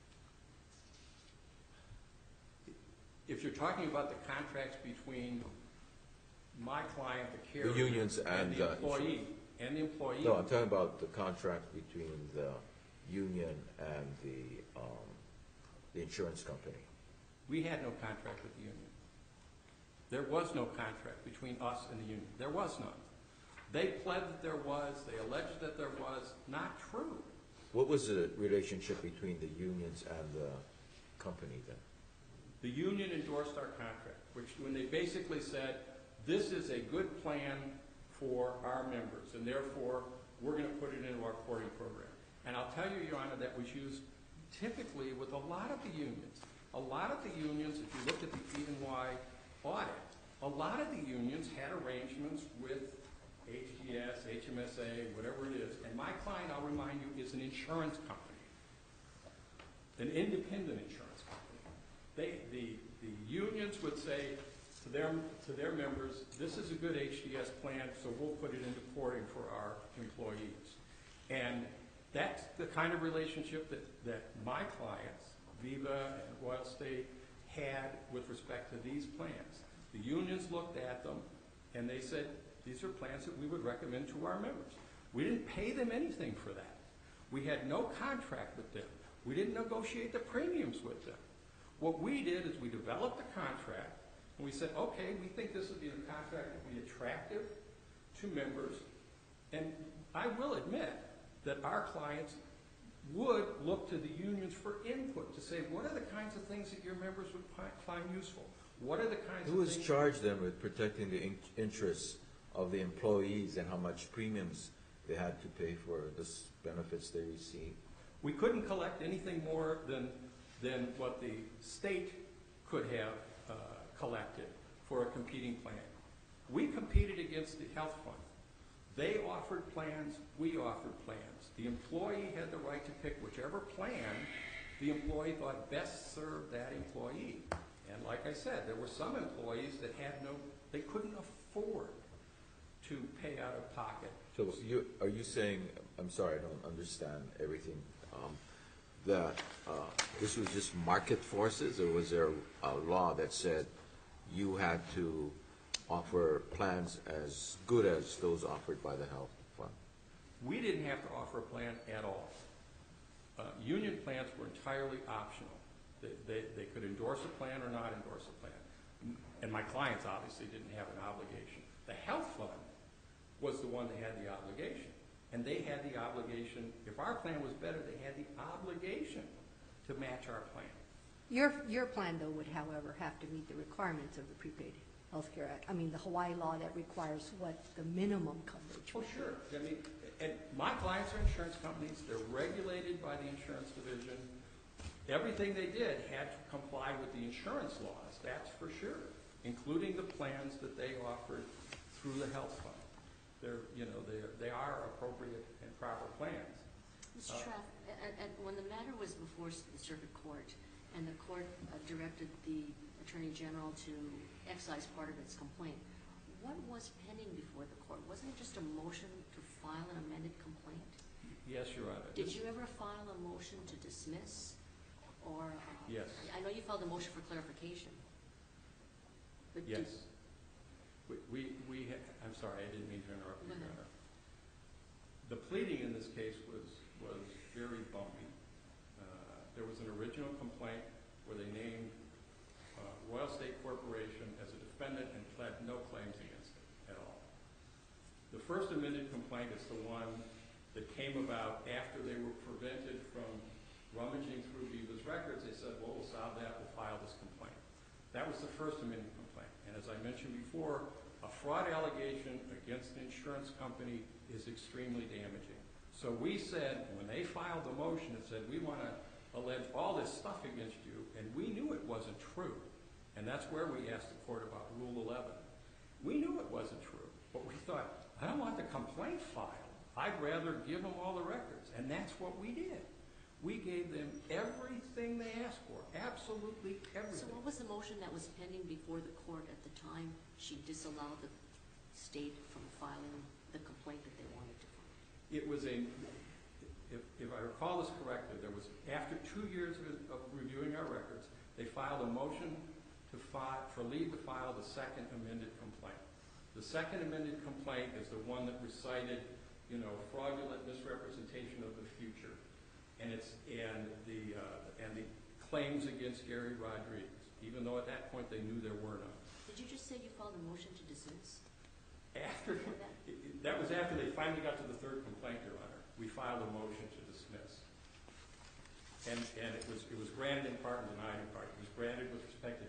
If you're talking about the contracts between my client, the carrier, The unions and, the uh, employee, and the employee. No, I'm talking about the contract between the union and the, um, the insurance company. We had no contract with the union. There was no contract between us and the union. There was none. They pled that there was, they alleged that there was. Not true. What was the relationship between the unions and the company then? the union endorsed our contract, which when they basically said, this is a good plan for our members, and therefore we're going to put it into our porting program. And I'll tell you, Your Honor, that was used typically with a lot of the unions. A lot of the unions, if you look at the E and Y audit, a lot of the unions had arrangements with H G S, H M S A, whatever it is. And my client, I'll remind you, is an insurance company, an independent insurance company. They, the, the unions would say to their, to their members, this is a good H D S plan, so we'll put it into porting for our employees. And that's the kind of relationship that, that my clients, Viva and Royal State, had with respect to these plans. The unions looked at them and they said, these are plans that we would recommend to our members. We didn't pay them anything for that. We had no contract with them. We didn't negotiate the premiums with them. What we did is we developed a contract and we said, okay, we think this would be a contract that would be attractive to members. And I will admit that our clients would look to the unions for input to say, what are the kinds of things that your members would find useful? What are the kinds Who of has things... charged them with protecting the in interests of the employees and how much premiums they had to pay for the benefits they receive? We couldn't collect anything more than, than what the state could have uh, collected for a competing plan. We competed against the health fund. They offered plans, we offered plans. The employee had the right to pick whichever plan the employee thought best served that employee. And like I said, there were some employees that had no, they couldn't afford to pay out of pocket. So you, are you saying, I'm sorry, I don't understand everything, um, that uh, this was just market forces, or was there a law that said you had to offer plans as good as those offered by the health fund? We didn't have to offer a plan at all. Uh, union plans were entirely optional. They, they, they could endorse a plan or not endorse a plan. And my clients obviously didn't have an obligation. The health fund was the one that had the obligation. And they had the obligation, if our plan was better, they had the obligation to match our plan. Your, your plan, though, would, however, have to meet the requirements of the Prepaid Health Care Act. I mean, the Hawaii law that requires what the minimum coverage Oh, would be. sure. I mean, and my clients are insurance companies. They're regulated by the insurance division. Everything they did had to comply with the insurance laws, that's for sure, including the plans that they offered through the health fund. They're, you know, they're, they are appropriate and proper plans. Mister Traff, and, and when the matter was before the circuit court, and the court uh, directed the Attorney General to excise part of its complaint, what was pending before the court? Wasn't it just a motion to file an amended complaint? Yes, Your Honor. Did you ever file a motion to dismiss? Or uh, Yes. I know you filed a motion for clarification. But did- Yes. We, we, we ha I'm sorry, I didn't mean to interrupt you, Go Your ahead. Honor. The pleading in this case was, was very bumpy. Uh, there was an original complaint where they named uh, Royal State Corporation as a defendant and pled no claims against it at all. The first amended complaint is the one that came about after they were prevented from rummaging through Viva's records. They said, well, we'll solve that, we'll file this complaint. That was the first amended complaint. And as I mentioned before, a fraud allegation against an insurance company is extremely damaging. So we said, when they filed the motion, it said, we want to allege all this stuff against you, and we knew it wasn't true. And that's where we asked the court about Rule eleven. We knew it wasn't true, but we thought, I don't want the complaint filed. I'd rather give them all the records. And that's what we did. We gave them everything they asked for, absolutely everything. So what was the motion that was pending before the court at the time she disallowed the state from filing the complaint that they wanted to file? It was a, if, if I recall this correctly, there was, after two years of, of reviewing our records, they filed a motion to file, for leave to file the second amended complaint. The second amended complaint is the one that recited, you know, fraudulent misrepresentation of the future. And it's and the uh, and the claims against Gary Rodriguez, even though at that point they knew there were none. Did you just say you filed a motion to dismiss? After that? it, it, that was after they finally got to the third complaint, Your Honor. We filed a motion to dismiss, and and it was it was granted in part and denied in part. It was granted with respect to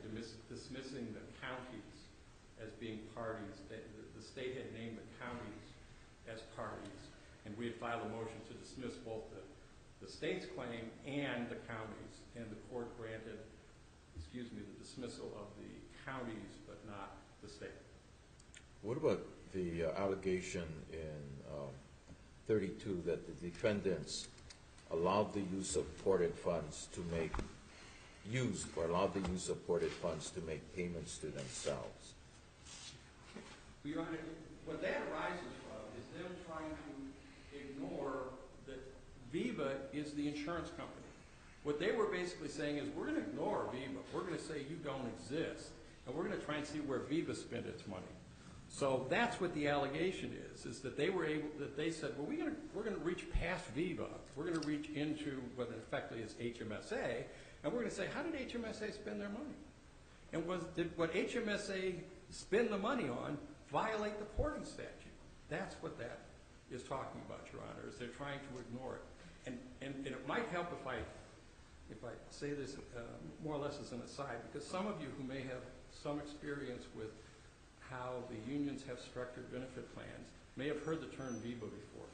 as being parties. The, the state had named the counties as parties, and we had filed a motion to dismiss both the, the state's claim and the counties, and the court granted, excuse me, the dismissal of the counties, but not the state. What about the uh, allegation in um, thirty-two that the defendants allowed the use of ported funds to make, used or allowed the use of ported funds to make payments to themselves? Your Honor, what that arises from is them trying to ignore that Viva is the insurance company. What they were basically saying is, we're going to ignore Viva. We're going to say you don't exist, and we're going to try and see where Viva spent its money. So that's what the allegation is, is that they were able, that they said, well, we're going to, we're going to reach past Viva. We're going to reach into what effectively is H M S A, and we're going to say, how did H M S A spend their money? And was, did what H M S A spend the money on violate the porting statute? That's what that is talking about, Your Honor, is they're trying to ignore it. And, and, and it might help if I, if I say this uh, more or less as an aside, because some of you who may have some experience with how the unions have structured benefit plans may have heard the term VEBA before.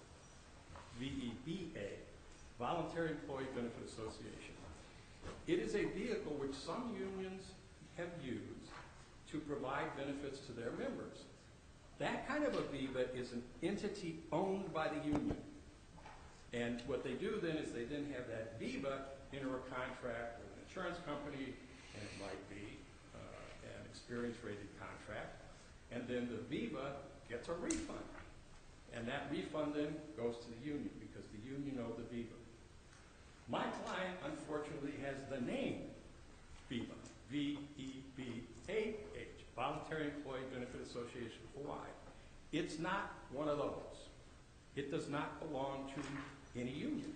V E B A, Voluntary Employee Benefit Association. It is a vehicle which some unions have used to provide benefits to their members. That kind of a VEBA is an entity owned by the union. And what they do then is they then have that VEBA enter a contract with an insurance company, and it might be uh, an experience-rated contract, and then the VEBA gets a refund. And that refund then goes to the union because the union owed the VEBA. My client, unfortunately, has the name VEBA, V E B A H, Voluntary Employee Benefit Association of Hawaii. It's not one of those. It does not belong to any union.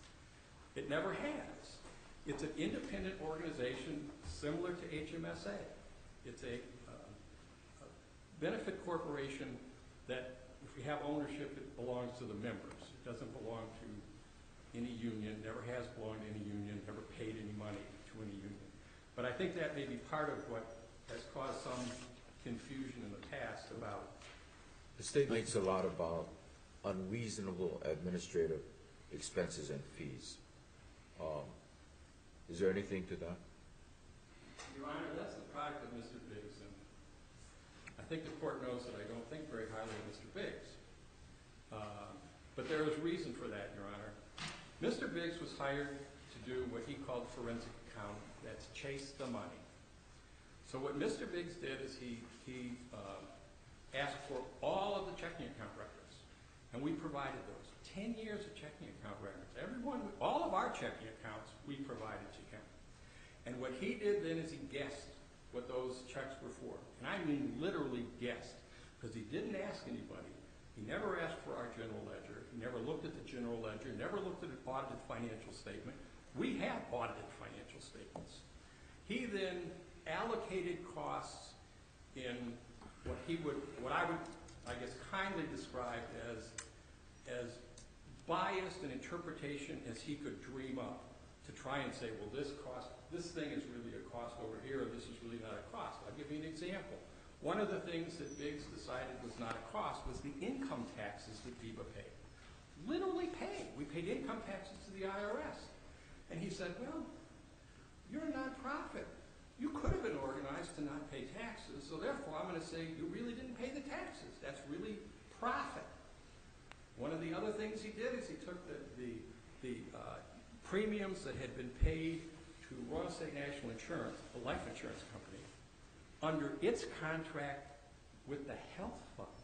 It never has. It's an independent organization similar to H M S A. It's a, uh, a benefit corporation that, if we have ownership, it belongs to the members. It doesn't belong to any union, never has belonged to any union, never paid any money to any union. But I think that may be part of what has caused some confusion in the past about. The state makes a lot about unreasonable administrative expenses and fees. Um, is there anything to that? Your Honor, that's the product of Mister Biggs. And I think the court knows that I don't think very highly of Mister Biggs. Uh, but there is reason for that, Your Honor. Mister Biggs was hired to do what he called forensic accounting. That's chase the money. So what Mister Biggs did is he, he uh, asked for all of the checking account records. And we provided those. Ten years of checking account records. Everyone, all of our checking accounts, we provided to him. And what he did then is he guessed what those checks were for. And I mean literally guessed, because he didn't ask anybody. He never asked for our general ledger. He never looked at the general ledger, never looked at an audited financial statement. We have audited financial statements. He then allocated costs in what he would, what I would, I guess, kindly describe as, as biased an interpretation as he could dream up to try and say, well, this cost, this thing is really a cost over here, or this is really not a cost. I'll give you an example. One of the things that Biggs decided was not a cost was the income taxes that VEBA paid. Literally paid. We paid income taxes to the I R S. And he said, well, you're a nonprofit. You could have been organized to not pay taxes, so therefore I'm going to say you really didn't pay the taxes. That's really profit. One of the other things he did is he took the, the, the uh, premiums that had been paid to Royal State National Insurance, the life insurance company, under its contract with the health fund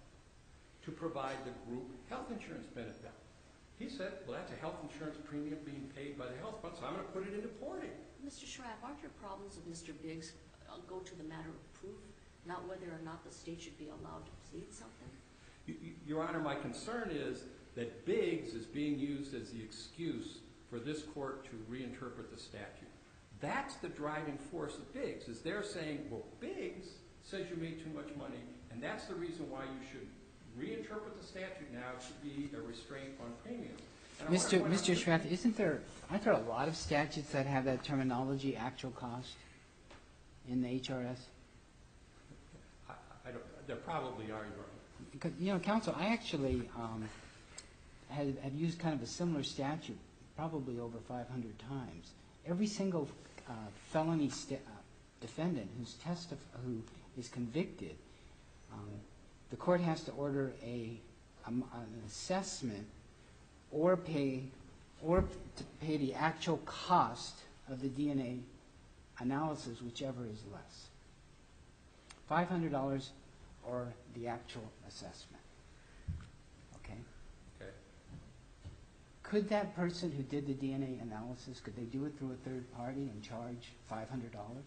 to provide the group health insurance benefit. He said, well, that's a health insurance premium being paid by the health fund, so I'm going to put it into porting. Mister Schrapp, aren't your problems with Mister Biggs uh, go to the matter of proof, not whether or not the state should be allowed to plead something? Your Honor, my concern is that Biggs is being used as the excuse for this court to reinterpret the statute. That's the driving force of Biggs, is they're saying, well, Biggs says you made too much money, and that's the reason why you should reinterpret the statute now to be a restraint on premiums. Mister Mister Schrapp, isn't there, aren't there a lot of statutes that have that terminology, actual cost, in the H R S? I, I don't, there probably are, Your Honor. Because, you know, counsel, I actually um, have, have used kind of a similar statute probably over five hundred times. Every single uh, felony st- uh, defendant who's testif- who is convicted, um, the court has to order a um, an assessment or pay or to pay the actual cost of the D N A analysis, whichever is less. five hundred dollars or the actual assessment. Okay? Okay. Could that person who did the D N A analysis, could they do it through a third party and charge five hundred dollars?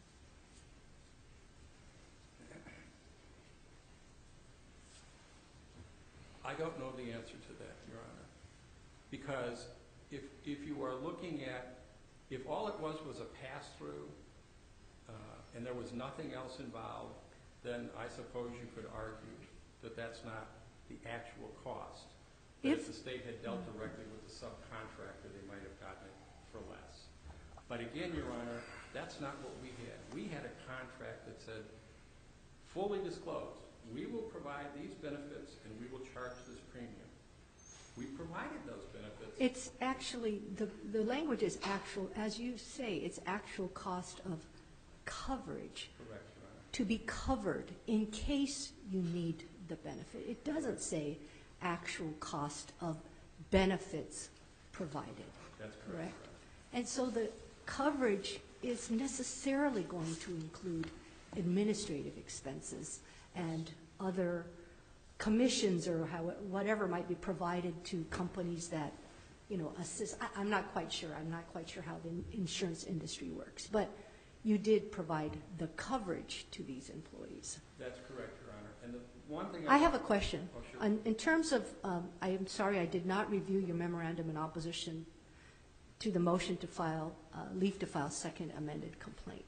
I don't know the answer to that, Your Honor, because if, if you are looking at, if all it was was a pass-through uh, and there was nothing else involved, then I suppose you could argue that that's not the actual cost. That if, if the state had dealt directly with the subcontractor, they might have gotten it for less. But again, Your Honor, that's not what we had. We had a contract that said, fully disclosed, we will provide these benefits and we will charge this premium. We provided those benefits. It's actually, the, the language is actual, as you say, it's actual cost of coverage. Correct, Your Honor. To be covered in case you need the benefit. It doesn't say actual cost of benefits provided. That's correct. Correct? And so the coverage is necessarily going to include administrative expenses and other commissions or how, whatever might be provided to companies that, you know, assist. I, I'm not quite sure. I'm not quite sure how the insurance industry works. But you did provide the coverage to these employees. That's correct, Your Honor. And the one thing I, I have a question. Oh, sure. On, in terms of, um, I am sorry, I did not review your memorandum in opposition to the motion to file, uh, leave to file second amended complaint.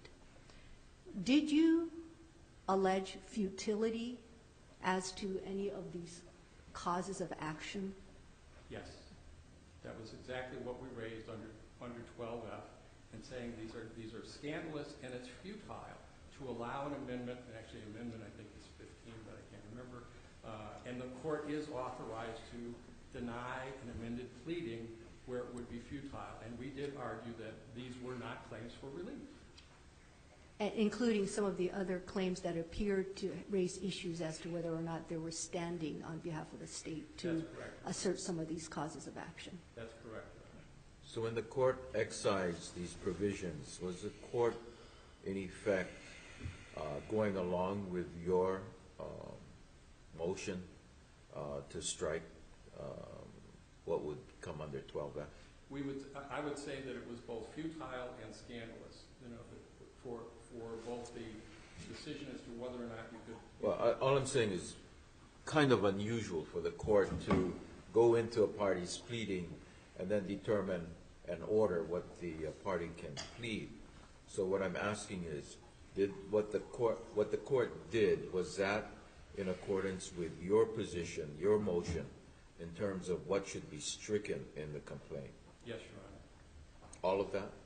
Did you allege futility as to any of these causes of action? Yes. That was exactly what we raised under under twelve F, and saying these are these are scandalous and it's futile to allow an amendment. And actually, amendment I think is fifteen, but I can't remember. Uh, and the court is authorized to deny an amended pleading where it would be futile. And we did argue that these were not claims for relief. Including some of the other claims that appeared to raise issues as to whether or not there was standing on behalf of the state to assert some of these causes of action. That's correct. So when the court excised these provisions, was the court, in effect, uh, going along with your uh, motion uh, to strike uh, what would come under twelve F? We would, I would say that it was both futile and scandalous, you know, for for both the decision as to whether or not you could. Well, I, all I'm saying is kind of unusual for the court to go into a party's pleading and then determine and order what the uh, party can plead. So what I'm asking is, did what the court what the court did, was that in accordance with your position, your motion, in terms of what should be stricken in the complaint? Yes, Your Honor. All of that?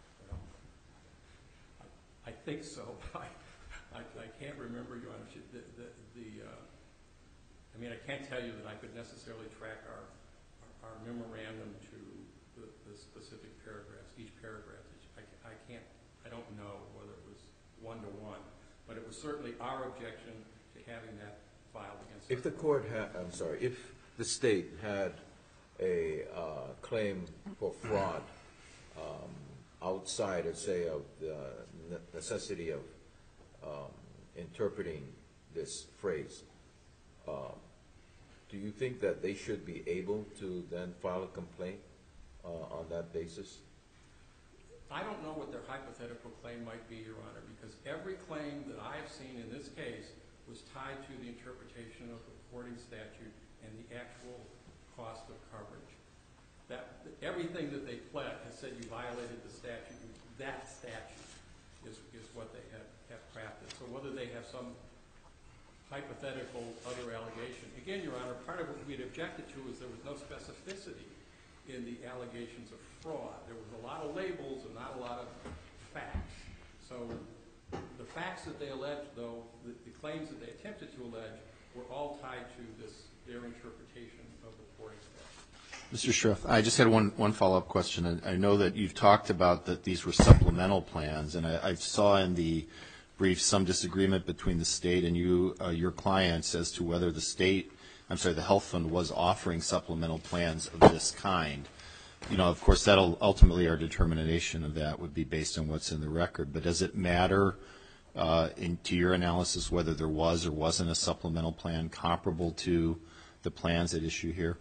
I think so. I, I, I can't remember, Your Honor. The, the, the uh, I mean, I can't tell you that I could necessarily track our our, our memorandum to the, the specific paragraphs, each paragraph. I, I can't. I don't know whether it was one to one, but it was certainly our objection to having that filed against. If the court had, I'm sorry, if the state had a uh, claim for fraud um, outside, of, say, of the necessity of um, interpreting this phrase, uh, do you think that they should be able to then file a complaint uh, on that basis? I don't know what their hypothetical claim might be, Your Honor, because every claim that I have seen in this case was tied to the interpretation of the reporting statute and the actual cost of coverage. That everything that they pled has said you violated the statute. That statute is, is what they have, have crafted. So whether they have some hypothetical other allegation. Again, Your Honor, part of what we had objected to is there was no specificity in the allegations of fraud. There was a lot of labels and not a lot of facts. So the facts that they alleged, though, the, the claims that they attempted to allege, were all tied to this, their interpretation of the reporting statute. Mister Schriff, I just had one, one follow-up question. I, I know that you've talked about that these were supplemental plans, and I, I saw in the brief some disagreement between the state and you, uh, your clients, as to whether the state, I'm sorry, the health fund was offering supplemental plans of this kind. You know, of course, that'll ultimately our determination of that would be based on what's in the record. But does it matter uh, in, to your analysis whether there was or wasn't a supplemental plan comparable to the plans at issue here?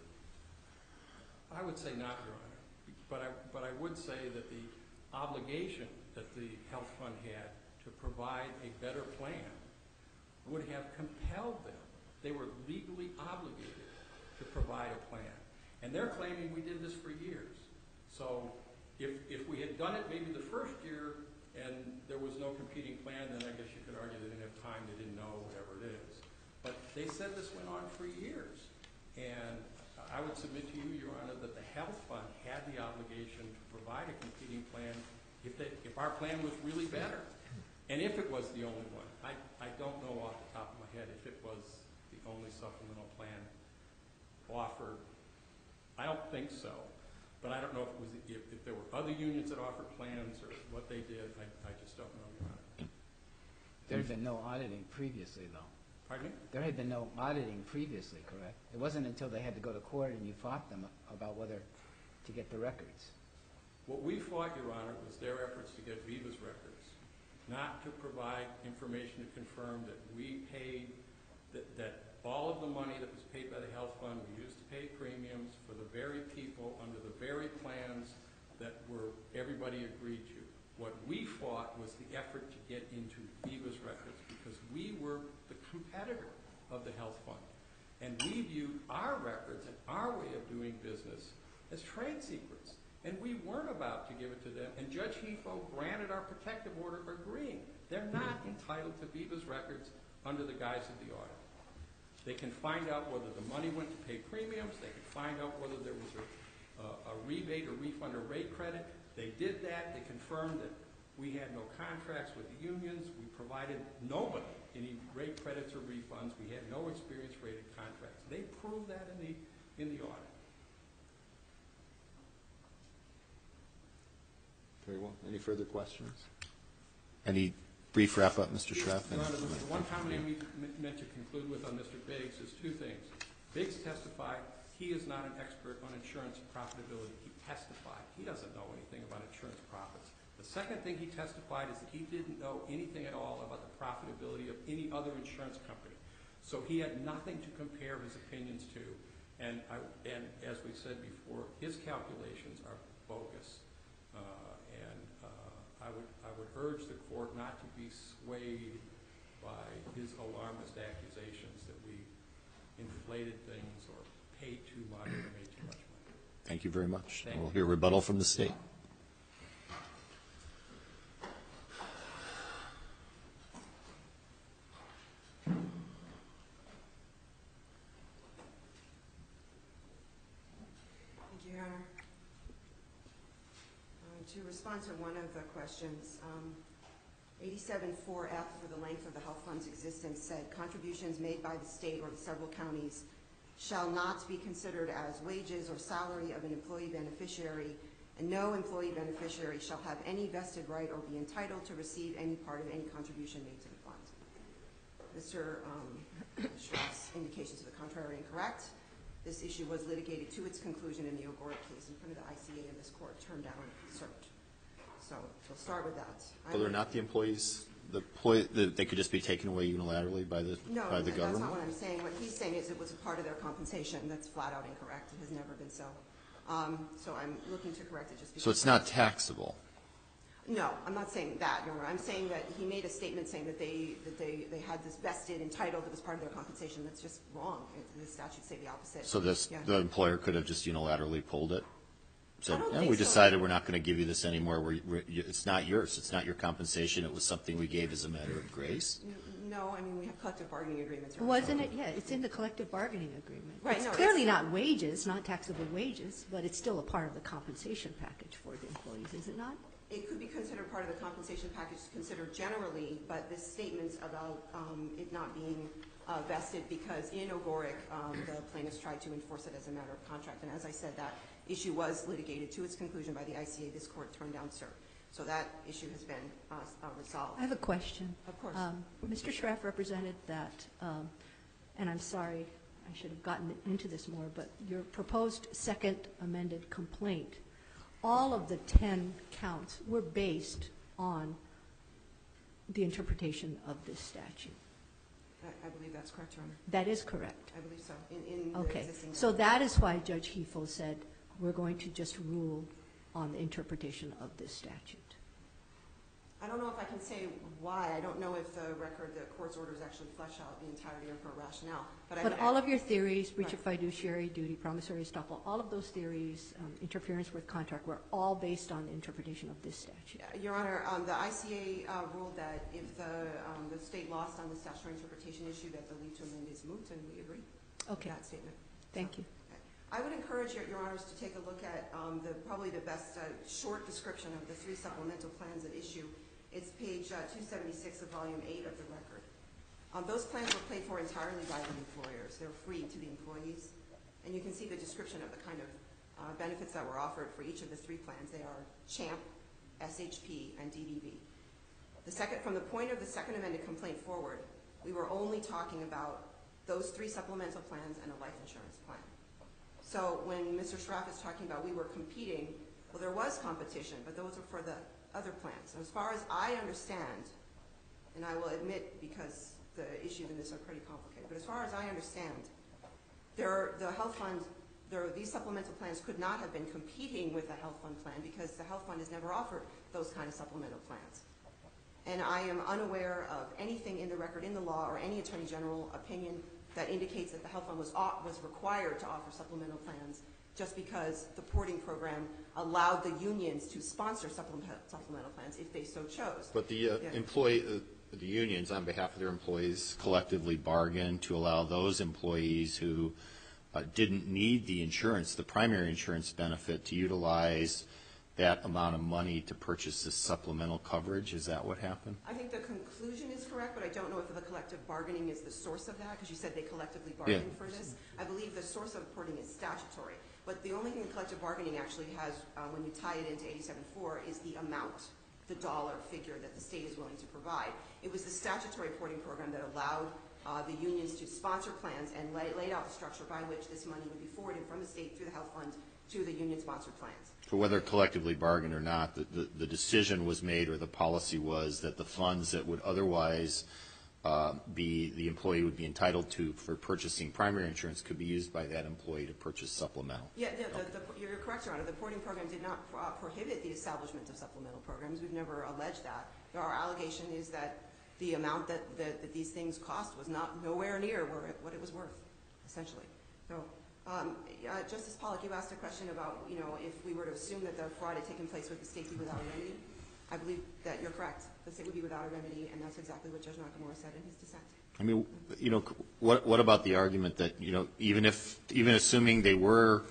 I would say not, Your Honor. But I, but I would say that the obligation that the health fund had to provide a better plan would have compelled them. They were legally obligated to provide a plan. And they're claiming we did this for years. So if, if we had done it maybe the first year and there was no competing plan, then I guess you could argue they didn't have time, they didn't know, whatever it is. But they said this went on for years. And I would submit to you, Your Honor, that the health fund had the obligation to provide a competing plan if, they, if our plan was really better. And if it was the only one. I, I don't know off the top of my head if it was the only supplemental plan offered. I don't think so, but I don't know if it was if, if there were other unions that offered plans or what they did. I, I just don't know, Your Honor. There had been no auditing previously, though. Pardon me? There had been no auditing previously, correct? It wasn't until they had to go to court and you fought them about whether to get the records. What we fought, Your Honor, was their efforts to get Viva's records, not to provide information to confirm that we paid, that, that all of the money that was paid by the health fund we used to pay premiums for the very people under the very plans that were everybody agreed to. What we fought was the effort to get into Viva's records because we were the competitor of the health fund. And we viewed our records and our way of doing business as trade secrets. And we weren't about to give it to them. And Judge Hefo granted our protective order agreeing. They're not entitled to Viva's records under the guise of the audit. They can find out whether the money went to pay premiums. They can find out whether there was a, uh, a rebate or refund or rate credit. They did that. They confirmed that we had no contracts with the unions. We provided nobody any rate credits or refunds. We had no experience-rated contracts. They proved that in the, in the audit. Very well. Any further questions? Any brief wrap-up, Mister Schraff? Your Honor, the one comment I meant to conclude with on Mister Biggs is two things. Biggs testified he is not an expert on insurance profitability. He testified. He doesn't know anything about insurance profits. The second thing he testified is that he didn't know anything at all about the profitability of any other insurance company. So he had nothing to compare his opinions to. And, I, and as we said before, his calculations are bogus. Uh, and uh, I would I would urge the court not to be swayed by his alarmist accusations that we inflated things or paid too much or made too much money. Thank you very much. Thank We'll you. hear rebuttal from the state. Thank you, Your Honor. Uh, to respond to one of the questions, um, eighty-seven four F for the length of the health fund's existence said contributions made by the state or the several counties shall not be considered as wages or salary of an employee beneficiary, and no employee beneficiary shall have any vested right or be entitled to receive any part of any contribution made to the fund. Mister Um, Schraff's indications to the contrary are incorrect. This issue was litigated to its conclusion in the O'Gorek case in front of the I C A, and this court turned down cert. So we'll start with that. So they're not the employees? The employee, the, they could just be taken away unilaterally by the No, by the that's government? not what I'm saying. What he's saying is it was a part of their compensation. That's flat out incorrect. It has never been so. Um, so I'm looking to correct it just because. So it's not taxable? No, I'm not saying that, Your Honor. I'm saying that he made a statement saying that they that they, they had this vested entitled that was part of their compensation. That's just wrong. It, the statutes say the opposite. So this Yeah. the employer could have just unilaterally pulled it? Said, I don't yeah, think we so. decided we're not going to give you this anymore. We're, we're, it's not yours. It's not your compensation. It was something we gave as a matter of grace. N- No, I mean, we have collective bargaining agreements. Your Honor. Wasn't it? Yeah, it's in the collective bargaining agreement. Right, It's no, clearly it's- not wages, not taxable wages, but it's still a part of the compensation package for the employees, is it not? It could be considered part of the compensation package, considered generally, but this statement about um, it not being uh, vested because in Ogoric, um, the plaintiffs tried to enforce it as a matter of contract. And as I said, that issue was litigated to its conclusion by the I C A. This court turned down cert. So that issue has been uh, uh, resolved. I have a question. Of course. Um, Mister Schraff represented that, um, and I'm sorry, I should have gotten into this more, but your proposed second amended complaint, all of the ten counts were based on the interpretation of this statute. I, I believe that's correct, Your Honor. That is correct. I believe so. In, in the Okay. existing. So that is why Judge Hefel said we're going to just rule on the interpretation of this statute. I don't know if I can say why. I don't know if the record, the court's orders actually flesh out the entirety of her rationale. But, I But mean, all I, of your theories, breach of Right. fiduciary duty, promissory estoppel, all of those theories, um, interference with contract, were all based on the interpretation of this statute. Your Honor, um, the I C A uh, ruled that if the um, the state lost on the statutory interpretation issue, that the leave to amend is moot, and we agree Okay. with that statement. Thank you. I would encourage your, your honors to take a look at um, the probably the best uh, short description of the three supplemental plans at issue. It's page uh, two seventy-six of volume eight of the record. Um, those plans were paid for entirely by the employers. They're free to the employees. And you can see the description of the kind of uh, benefits that were offered for each of the three plans. They are CHAMP, S H P, and D D V. The second, from the point of the second amended complaint forward, we were only talking about those three supplemental plans and a life insurance plan. So when Mister Schraff is talking about we were competing, well, there was competition, but those were for the other plans. And as far as I understand, and I will admit because the issues in this are pretty complicated, but as far as I understand, there, the health fund, there, these supplemental plans could not have been competing with the health fund plan because the health fund has never offered those kind of supplemental plans. And I am unaware of anything in the record in the law or any attorney general opinion that indicates that the health fund was, was required to offer supplemental plans just because the porting program allowed the unions to sponsor supplement, supplemental plans if they so chose. But the uh, Yeah. employee, uh, the unions, on behalf of their employees, collectively bargained to allow those employees who uh, didn't need the insurance, the primary insurance benefit, to utilize that amount of money to purchase this supplemental coverage. Is that what happened? I think the conclusion is correct, but I don't know if the collective bargaining is the source of that, because you said they collectively bargained Yeah. for this. I believe the source of porting is statutory. But the only thing collective bargaining actually has, uh, when you tie it into eighty-seven four, is the amount, the dollar figure that the state is willing to provide. It was the statutory porting program that allowed uh, the unions to sponsor plans and lay, laid out the structure by which this money would be forwarded from the state through the health fund to the union-sponsored plans. For whether collectively bargained or not, the, the, the decision was made, or the policy was, that the funds that would otherwise uh, be, the employee would be entitled to for purchasing primary insurance could be used by that employee to purchase supplemental. Yeah, the, the, the, you're correct, Your Honor. The porting program did not uh, prohibit the establishment of supplemental programs. We've never alleged that. Our allegation is that the amount that, that, that these things cost was not nowhere near where it, what it was worth, essentially. So, um, uh, Justice Pollack, you asked a question about, you know, if we were to assume that the fraud had taken place, would the state be without a remedy? I believe that you're correct. The state would be without a remedy, and that's exactly what Judge Nakamura said in his dissent. I mean, you know, what, what about the argument that, you know, even if, even assuming they were,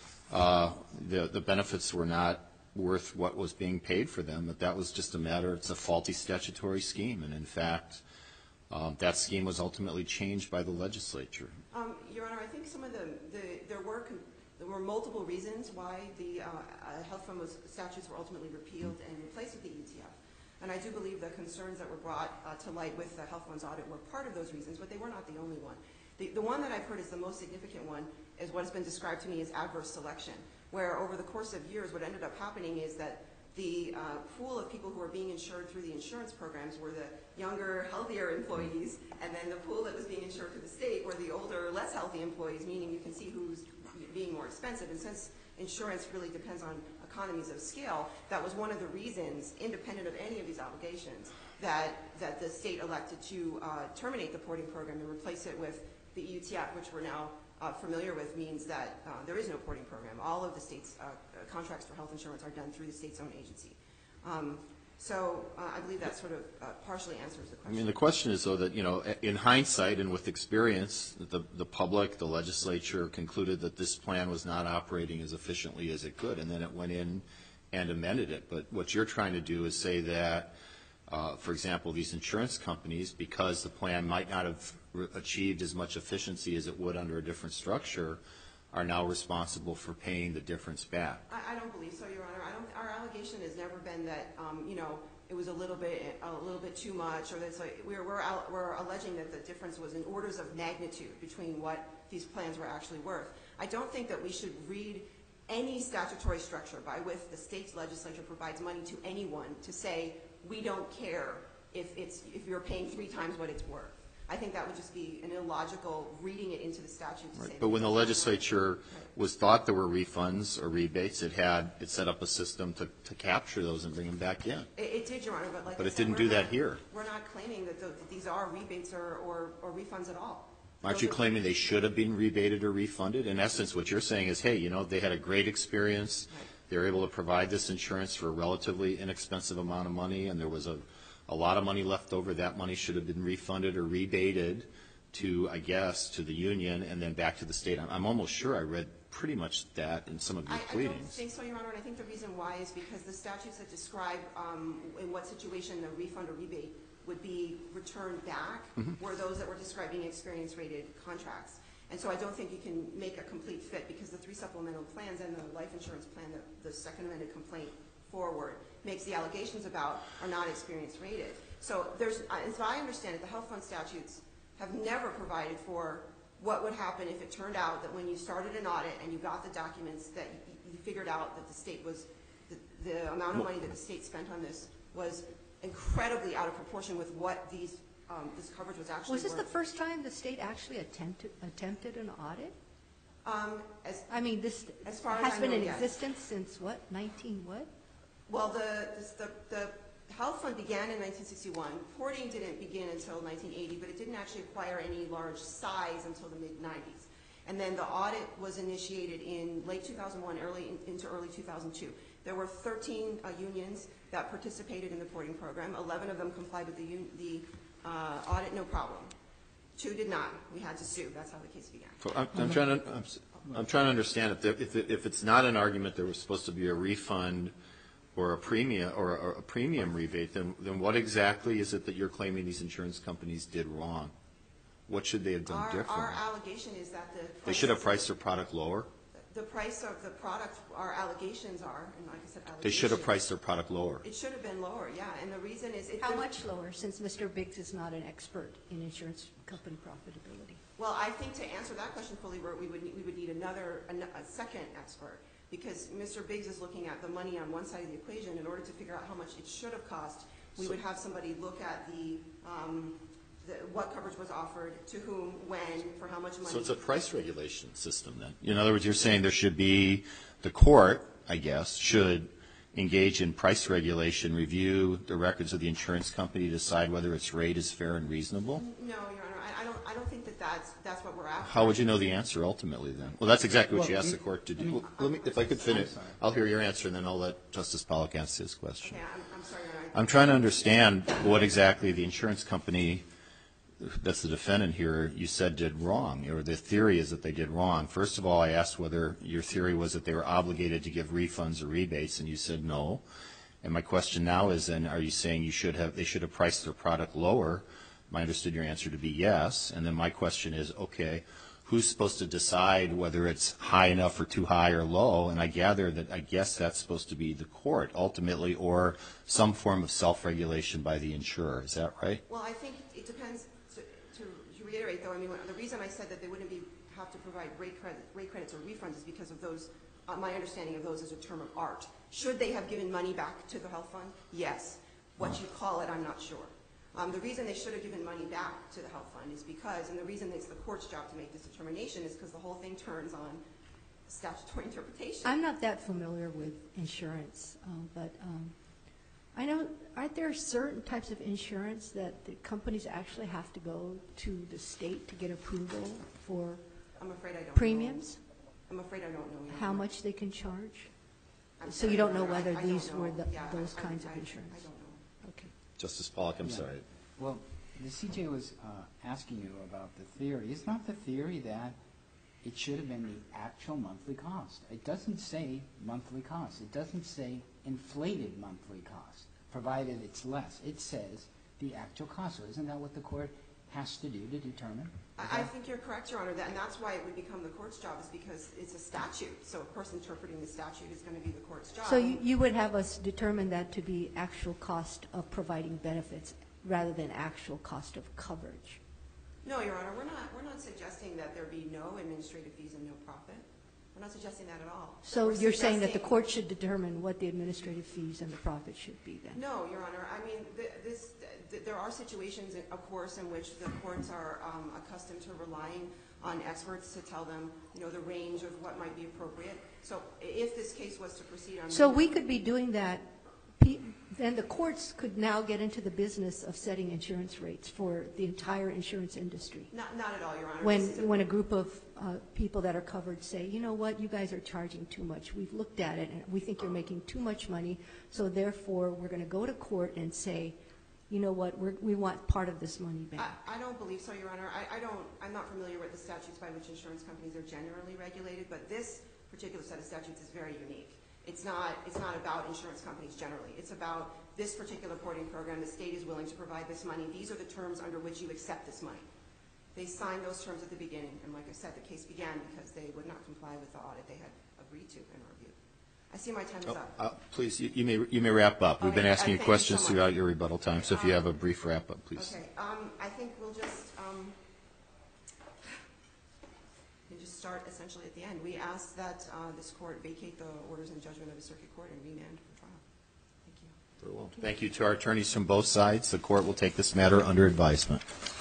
uh, the, the benefits were not worth what was being paid for them, that that was just a matter, it's a faulty statutory scheme, and in fact, um, that scheme was ultimately changed by the legislature. Um, Your Honor, I think some of the, the there were con there were multiple reasons why the uh, uh, health fund was, statutes were ultimately repealed and replaced with the E T F. And I do believe the concerns that were brought uh, to light with the health fund's audit were part of those reasons, but they were not the only one. The, the one that I've heard is the most significant one is what has been described to me as adverse selection, where over the course of years what ended up happening is that the uh, pool of people who were being insured through the insurance programs were the younger, healthier employees, and then the pool that was being insured through the state were the older, less healthy employees, meaning you can see who's being more expensive. And since insurance really depends on economies of scale, that was one of the reasons, independent of any of these obligations, that, that the state elected to uh, terminate the porting program and replace it with the E U T F, which we're now uh, familiar with, means that uh, there is no porting program. All of the state's uh, contracts for health insurance are done through the state's own agency. Um, so uh, I believe that sort of uh, partially answers the question. I mean, the question is, though, that, you know, in hindsight and with experience, the, the public, the legislature concluded that this plan was not operating as efficiently as it could, and then it went in and amended it. But what you're trying to do is say that, uh, for example, these insurance companies, because the plan might not have re- achieved as much efficiency as it would under a different structure, are now responsible for paying the difference back. I, I don't believe so, Your Honor. I don't, our allegation has never been that, um, you know, it was a little bit, a little bit too much, or that's like, we're, we're, al- we're alleging that the difference was in orders of magnitude between what these plans were actually worth. I don't think that we should read any statutory structure by which the state's legislature provides money to anyone to say, we don't care if it's, if you're paying three times what it's worth. I think that would just be an illogical reading it into the statute to Right. say. But when the that- legislature Right. was thought there were refunds or rebates, it had, it set up a system to, to capture those and bring them back in. It, it did, Your Honor, but like But I it said, didn't we're do that not- here. We're not claiming that, the, that these are rebates or, or, or refunds at all. Aren't Those you are- claiming they should have been rebated or refunded? In essence, what you're saying is, hey, you know, they had a great experience. Right. They were able to provide this insurance for a relatively inexpensive amount of money, and there was a, a lot of money left over. That money should have been refunded or rebated to, I guess, to the union and then back to the state. I'm, I'm almost sure I read pretty much that in some of your I, I don't pleadings. think so, Your Honor, and I think the reason why is because the statutes that describe um, in what situation a refund or rebate would be returned back Mm-hmm. were those that were describing experience-rated contracts. And so I don't think you can make a complete fit because the three supplemental plans and the life insurance plan that the second amended complaint forward makes the allegations about are not experience-rated. So there's, as I understand it, the health fund statutes have never provided for what would happen if it turned out that when you started an audit and you got the documents that you, you figured out that the state was, the, the amount of money that the state spent on this was incredibly out of proportion with what these, um, this coverage was actually Was this worth. the first time the state actually attempted, attempted an audit? Um, as, I mean, this As far as has I been know, in yes. existence since what, nineteen what? well, the, this, the, the health fund began in nineteen sixty-one. Porting didn't begin until nineteen eighty, but it didn't actually acquire any large size until the mid nineties. And then the audit was initiated in late two thousand one, early in, into early two thousand two. There were thirteen uh, unions that participated in the porting program. eleven of them complied with the, un, the uh, audit, no problem. Two did not. We had to sue. That's how the case began. So I'm, I'm trying to, I'm, s- I'm trying to understand if, there, if, it- if it's not an argument there was supposed to be a refund or a premium or a, or a premium rebate, then, then what exactly is it that you're claiming these insurance companies did wrong? What should they have done Our, differently? our allegation is that the They should have prices- priced their product lower? The price of the product, our allegations are, and like I said, allegations. They should have priced their product lower. It should have been lower, yeah, and the reason is. it- How much lower, since Mister Biggs is not an expert in insurance company profitability? Well, I think to answer that question fully, we would, we would need another, a, a second expert, because Mister Biggs is looking at the money on one side of the equation. In order to figure out how much it should have cost, we would have somebody look at the, um, the, what coverage was offered, to whom, when, for how much money. So it's a price regulation system then? In other words, you're saying there should be, the court, I guess, should engage in price regulation, review the records of the insurance company, decide whether its rate is fair and reasonable? No, Your Honor, I, I don't, I don't think that that's, that's what we're after. How would you know the answer ultimately then? Well, that's exactly what you Well, asked the it- court to I do. mean, Well, Let me, if I could finish, sorry. I'll hear your answer and then I'll let Justice Pollack answer his question. Okay, I'm, I'm sorry, Your Honor. I'm trying to understand what exactly the insurance company, that's the defendant here, you said did wrong, or the theory is that they did wrong. First of all, I asked whether your theory was that they were obligated to give refunds or rebates, and you said no. And my question now is then, are you saying you should have, they should have priced their product lower? I understood your answer to be yes. And then my question is, okay, who's supposed to decide whether it's high enough or too high or low? And I gather that, I guess that's supposed to be the court ultimately, or some form of self-regulation by the insurer. Is that right? Well, I think it depends, to, to to reiterate though, I mean, the reason I said that they wouldn't be, have to provide rate credit, rate credits or refunds is because of those, uh, my understanding of those as a term of art. Should they have given money back to the health fund? Yes. What you call it, I'm not sure. Um, the reason they should have given money back to the health fund is because, and the reason it's the court's job to make this determination is because the whole thing turns on statutory interpretation. I'm not that familiar with insurance, um, but um, I know, aren't there certain types of insurance that the companies actually have to go to the state to get approval for I'm afraid I don't know. premiums? I'm afraid I don't know. Your How Honor. much they can charge? I'm So sorry, you don't Your know Honor. I- whether I don't these were know. the- Yeah, those I- kinds of I- insurance? I don't know. Okay. Justice Pollack, I'm Yeah. sorry. Well, the C J was uh, asking you about the theory. It's not the theory that It should have been the actual monthly cost. It doesn't say monthly cost. It doesn't say inflated monthly cost, provided it's less. It says the actual cost. So isn't that what the court has to do to determine? I, I think you're correct, Your Honor, that, and that's why it would become the court's job, is because it's a statute. So of course interpreting the statute is going to be the court's job. So you, you would have us determine that to be actual cost of providing benefits rather than actual cost of coverage? No, Your Honor, we're not, we're not suggesting that there be no administrative fees and no profit. We're not suggesting that at all. So We're you're saying that the suggesting- court should determine what the administrative fees and the profit should be then? No, Your Honor. I mean, th- this, th- there are situations, of course, in which the courts are um, accustomed to relying on experts to tell them, you know, the range of what might be appropriate. So if this case was to proceed on... So we could be doing that, pe- then the courts could now get into the business of setting insurance rates for the entire insurance industry. Not, not at all, Your Honor. When, This is a- when a group of uh, people that are covered say, you know what, you guys are charging too much. We've looked at it and we think you're making too much money, so therefore we're going to go to court and say, you know what, we're, we want part of this money back. I, I don't believe so, Your Honor. I, I don't, I'm not familiar with the statutes by which insurance companies are generally regulated, but this particular set of statutes is very unique. It's not, it's not about insurance companies generally. It's about this particular porting program. The state is willing to provide this money. These are the terms under which you accept this money. They signed those terms at the beginning, and like I said, the case began because they would not comply with the audit they had agreed to in our view. I see my time is Oh, up. uh, Please, you you may, you may wrap up. We've been Okay, asking uh, you thank you questions so much. throughout your rebuttal time, so if you Um, have a brief wrap-up, please. Okay, um, I think we'll just, um, we'll just start essentially at the end. We ask that, uh, this court vacate the orders and judgment of the circuit court and remand for trial. Thank you. Very well. Thank you to our attorneys from both sides. The court will take this matter under advisement.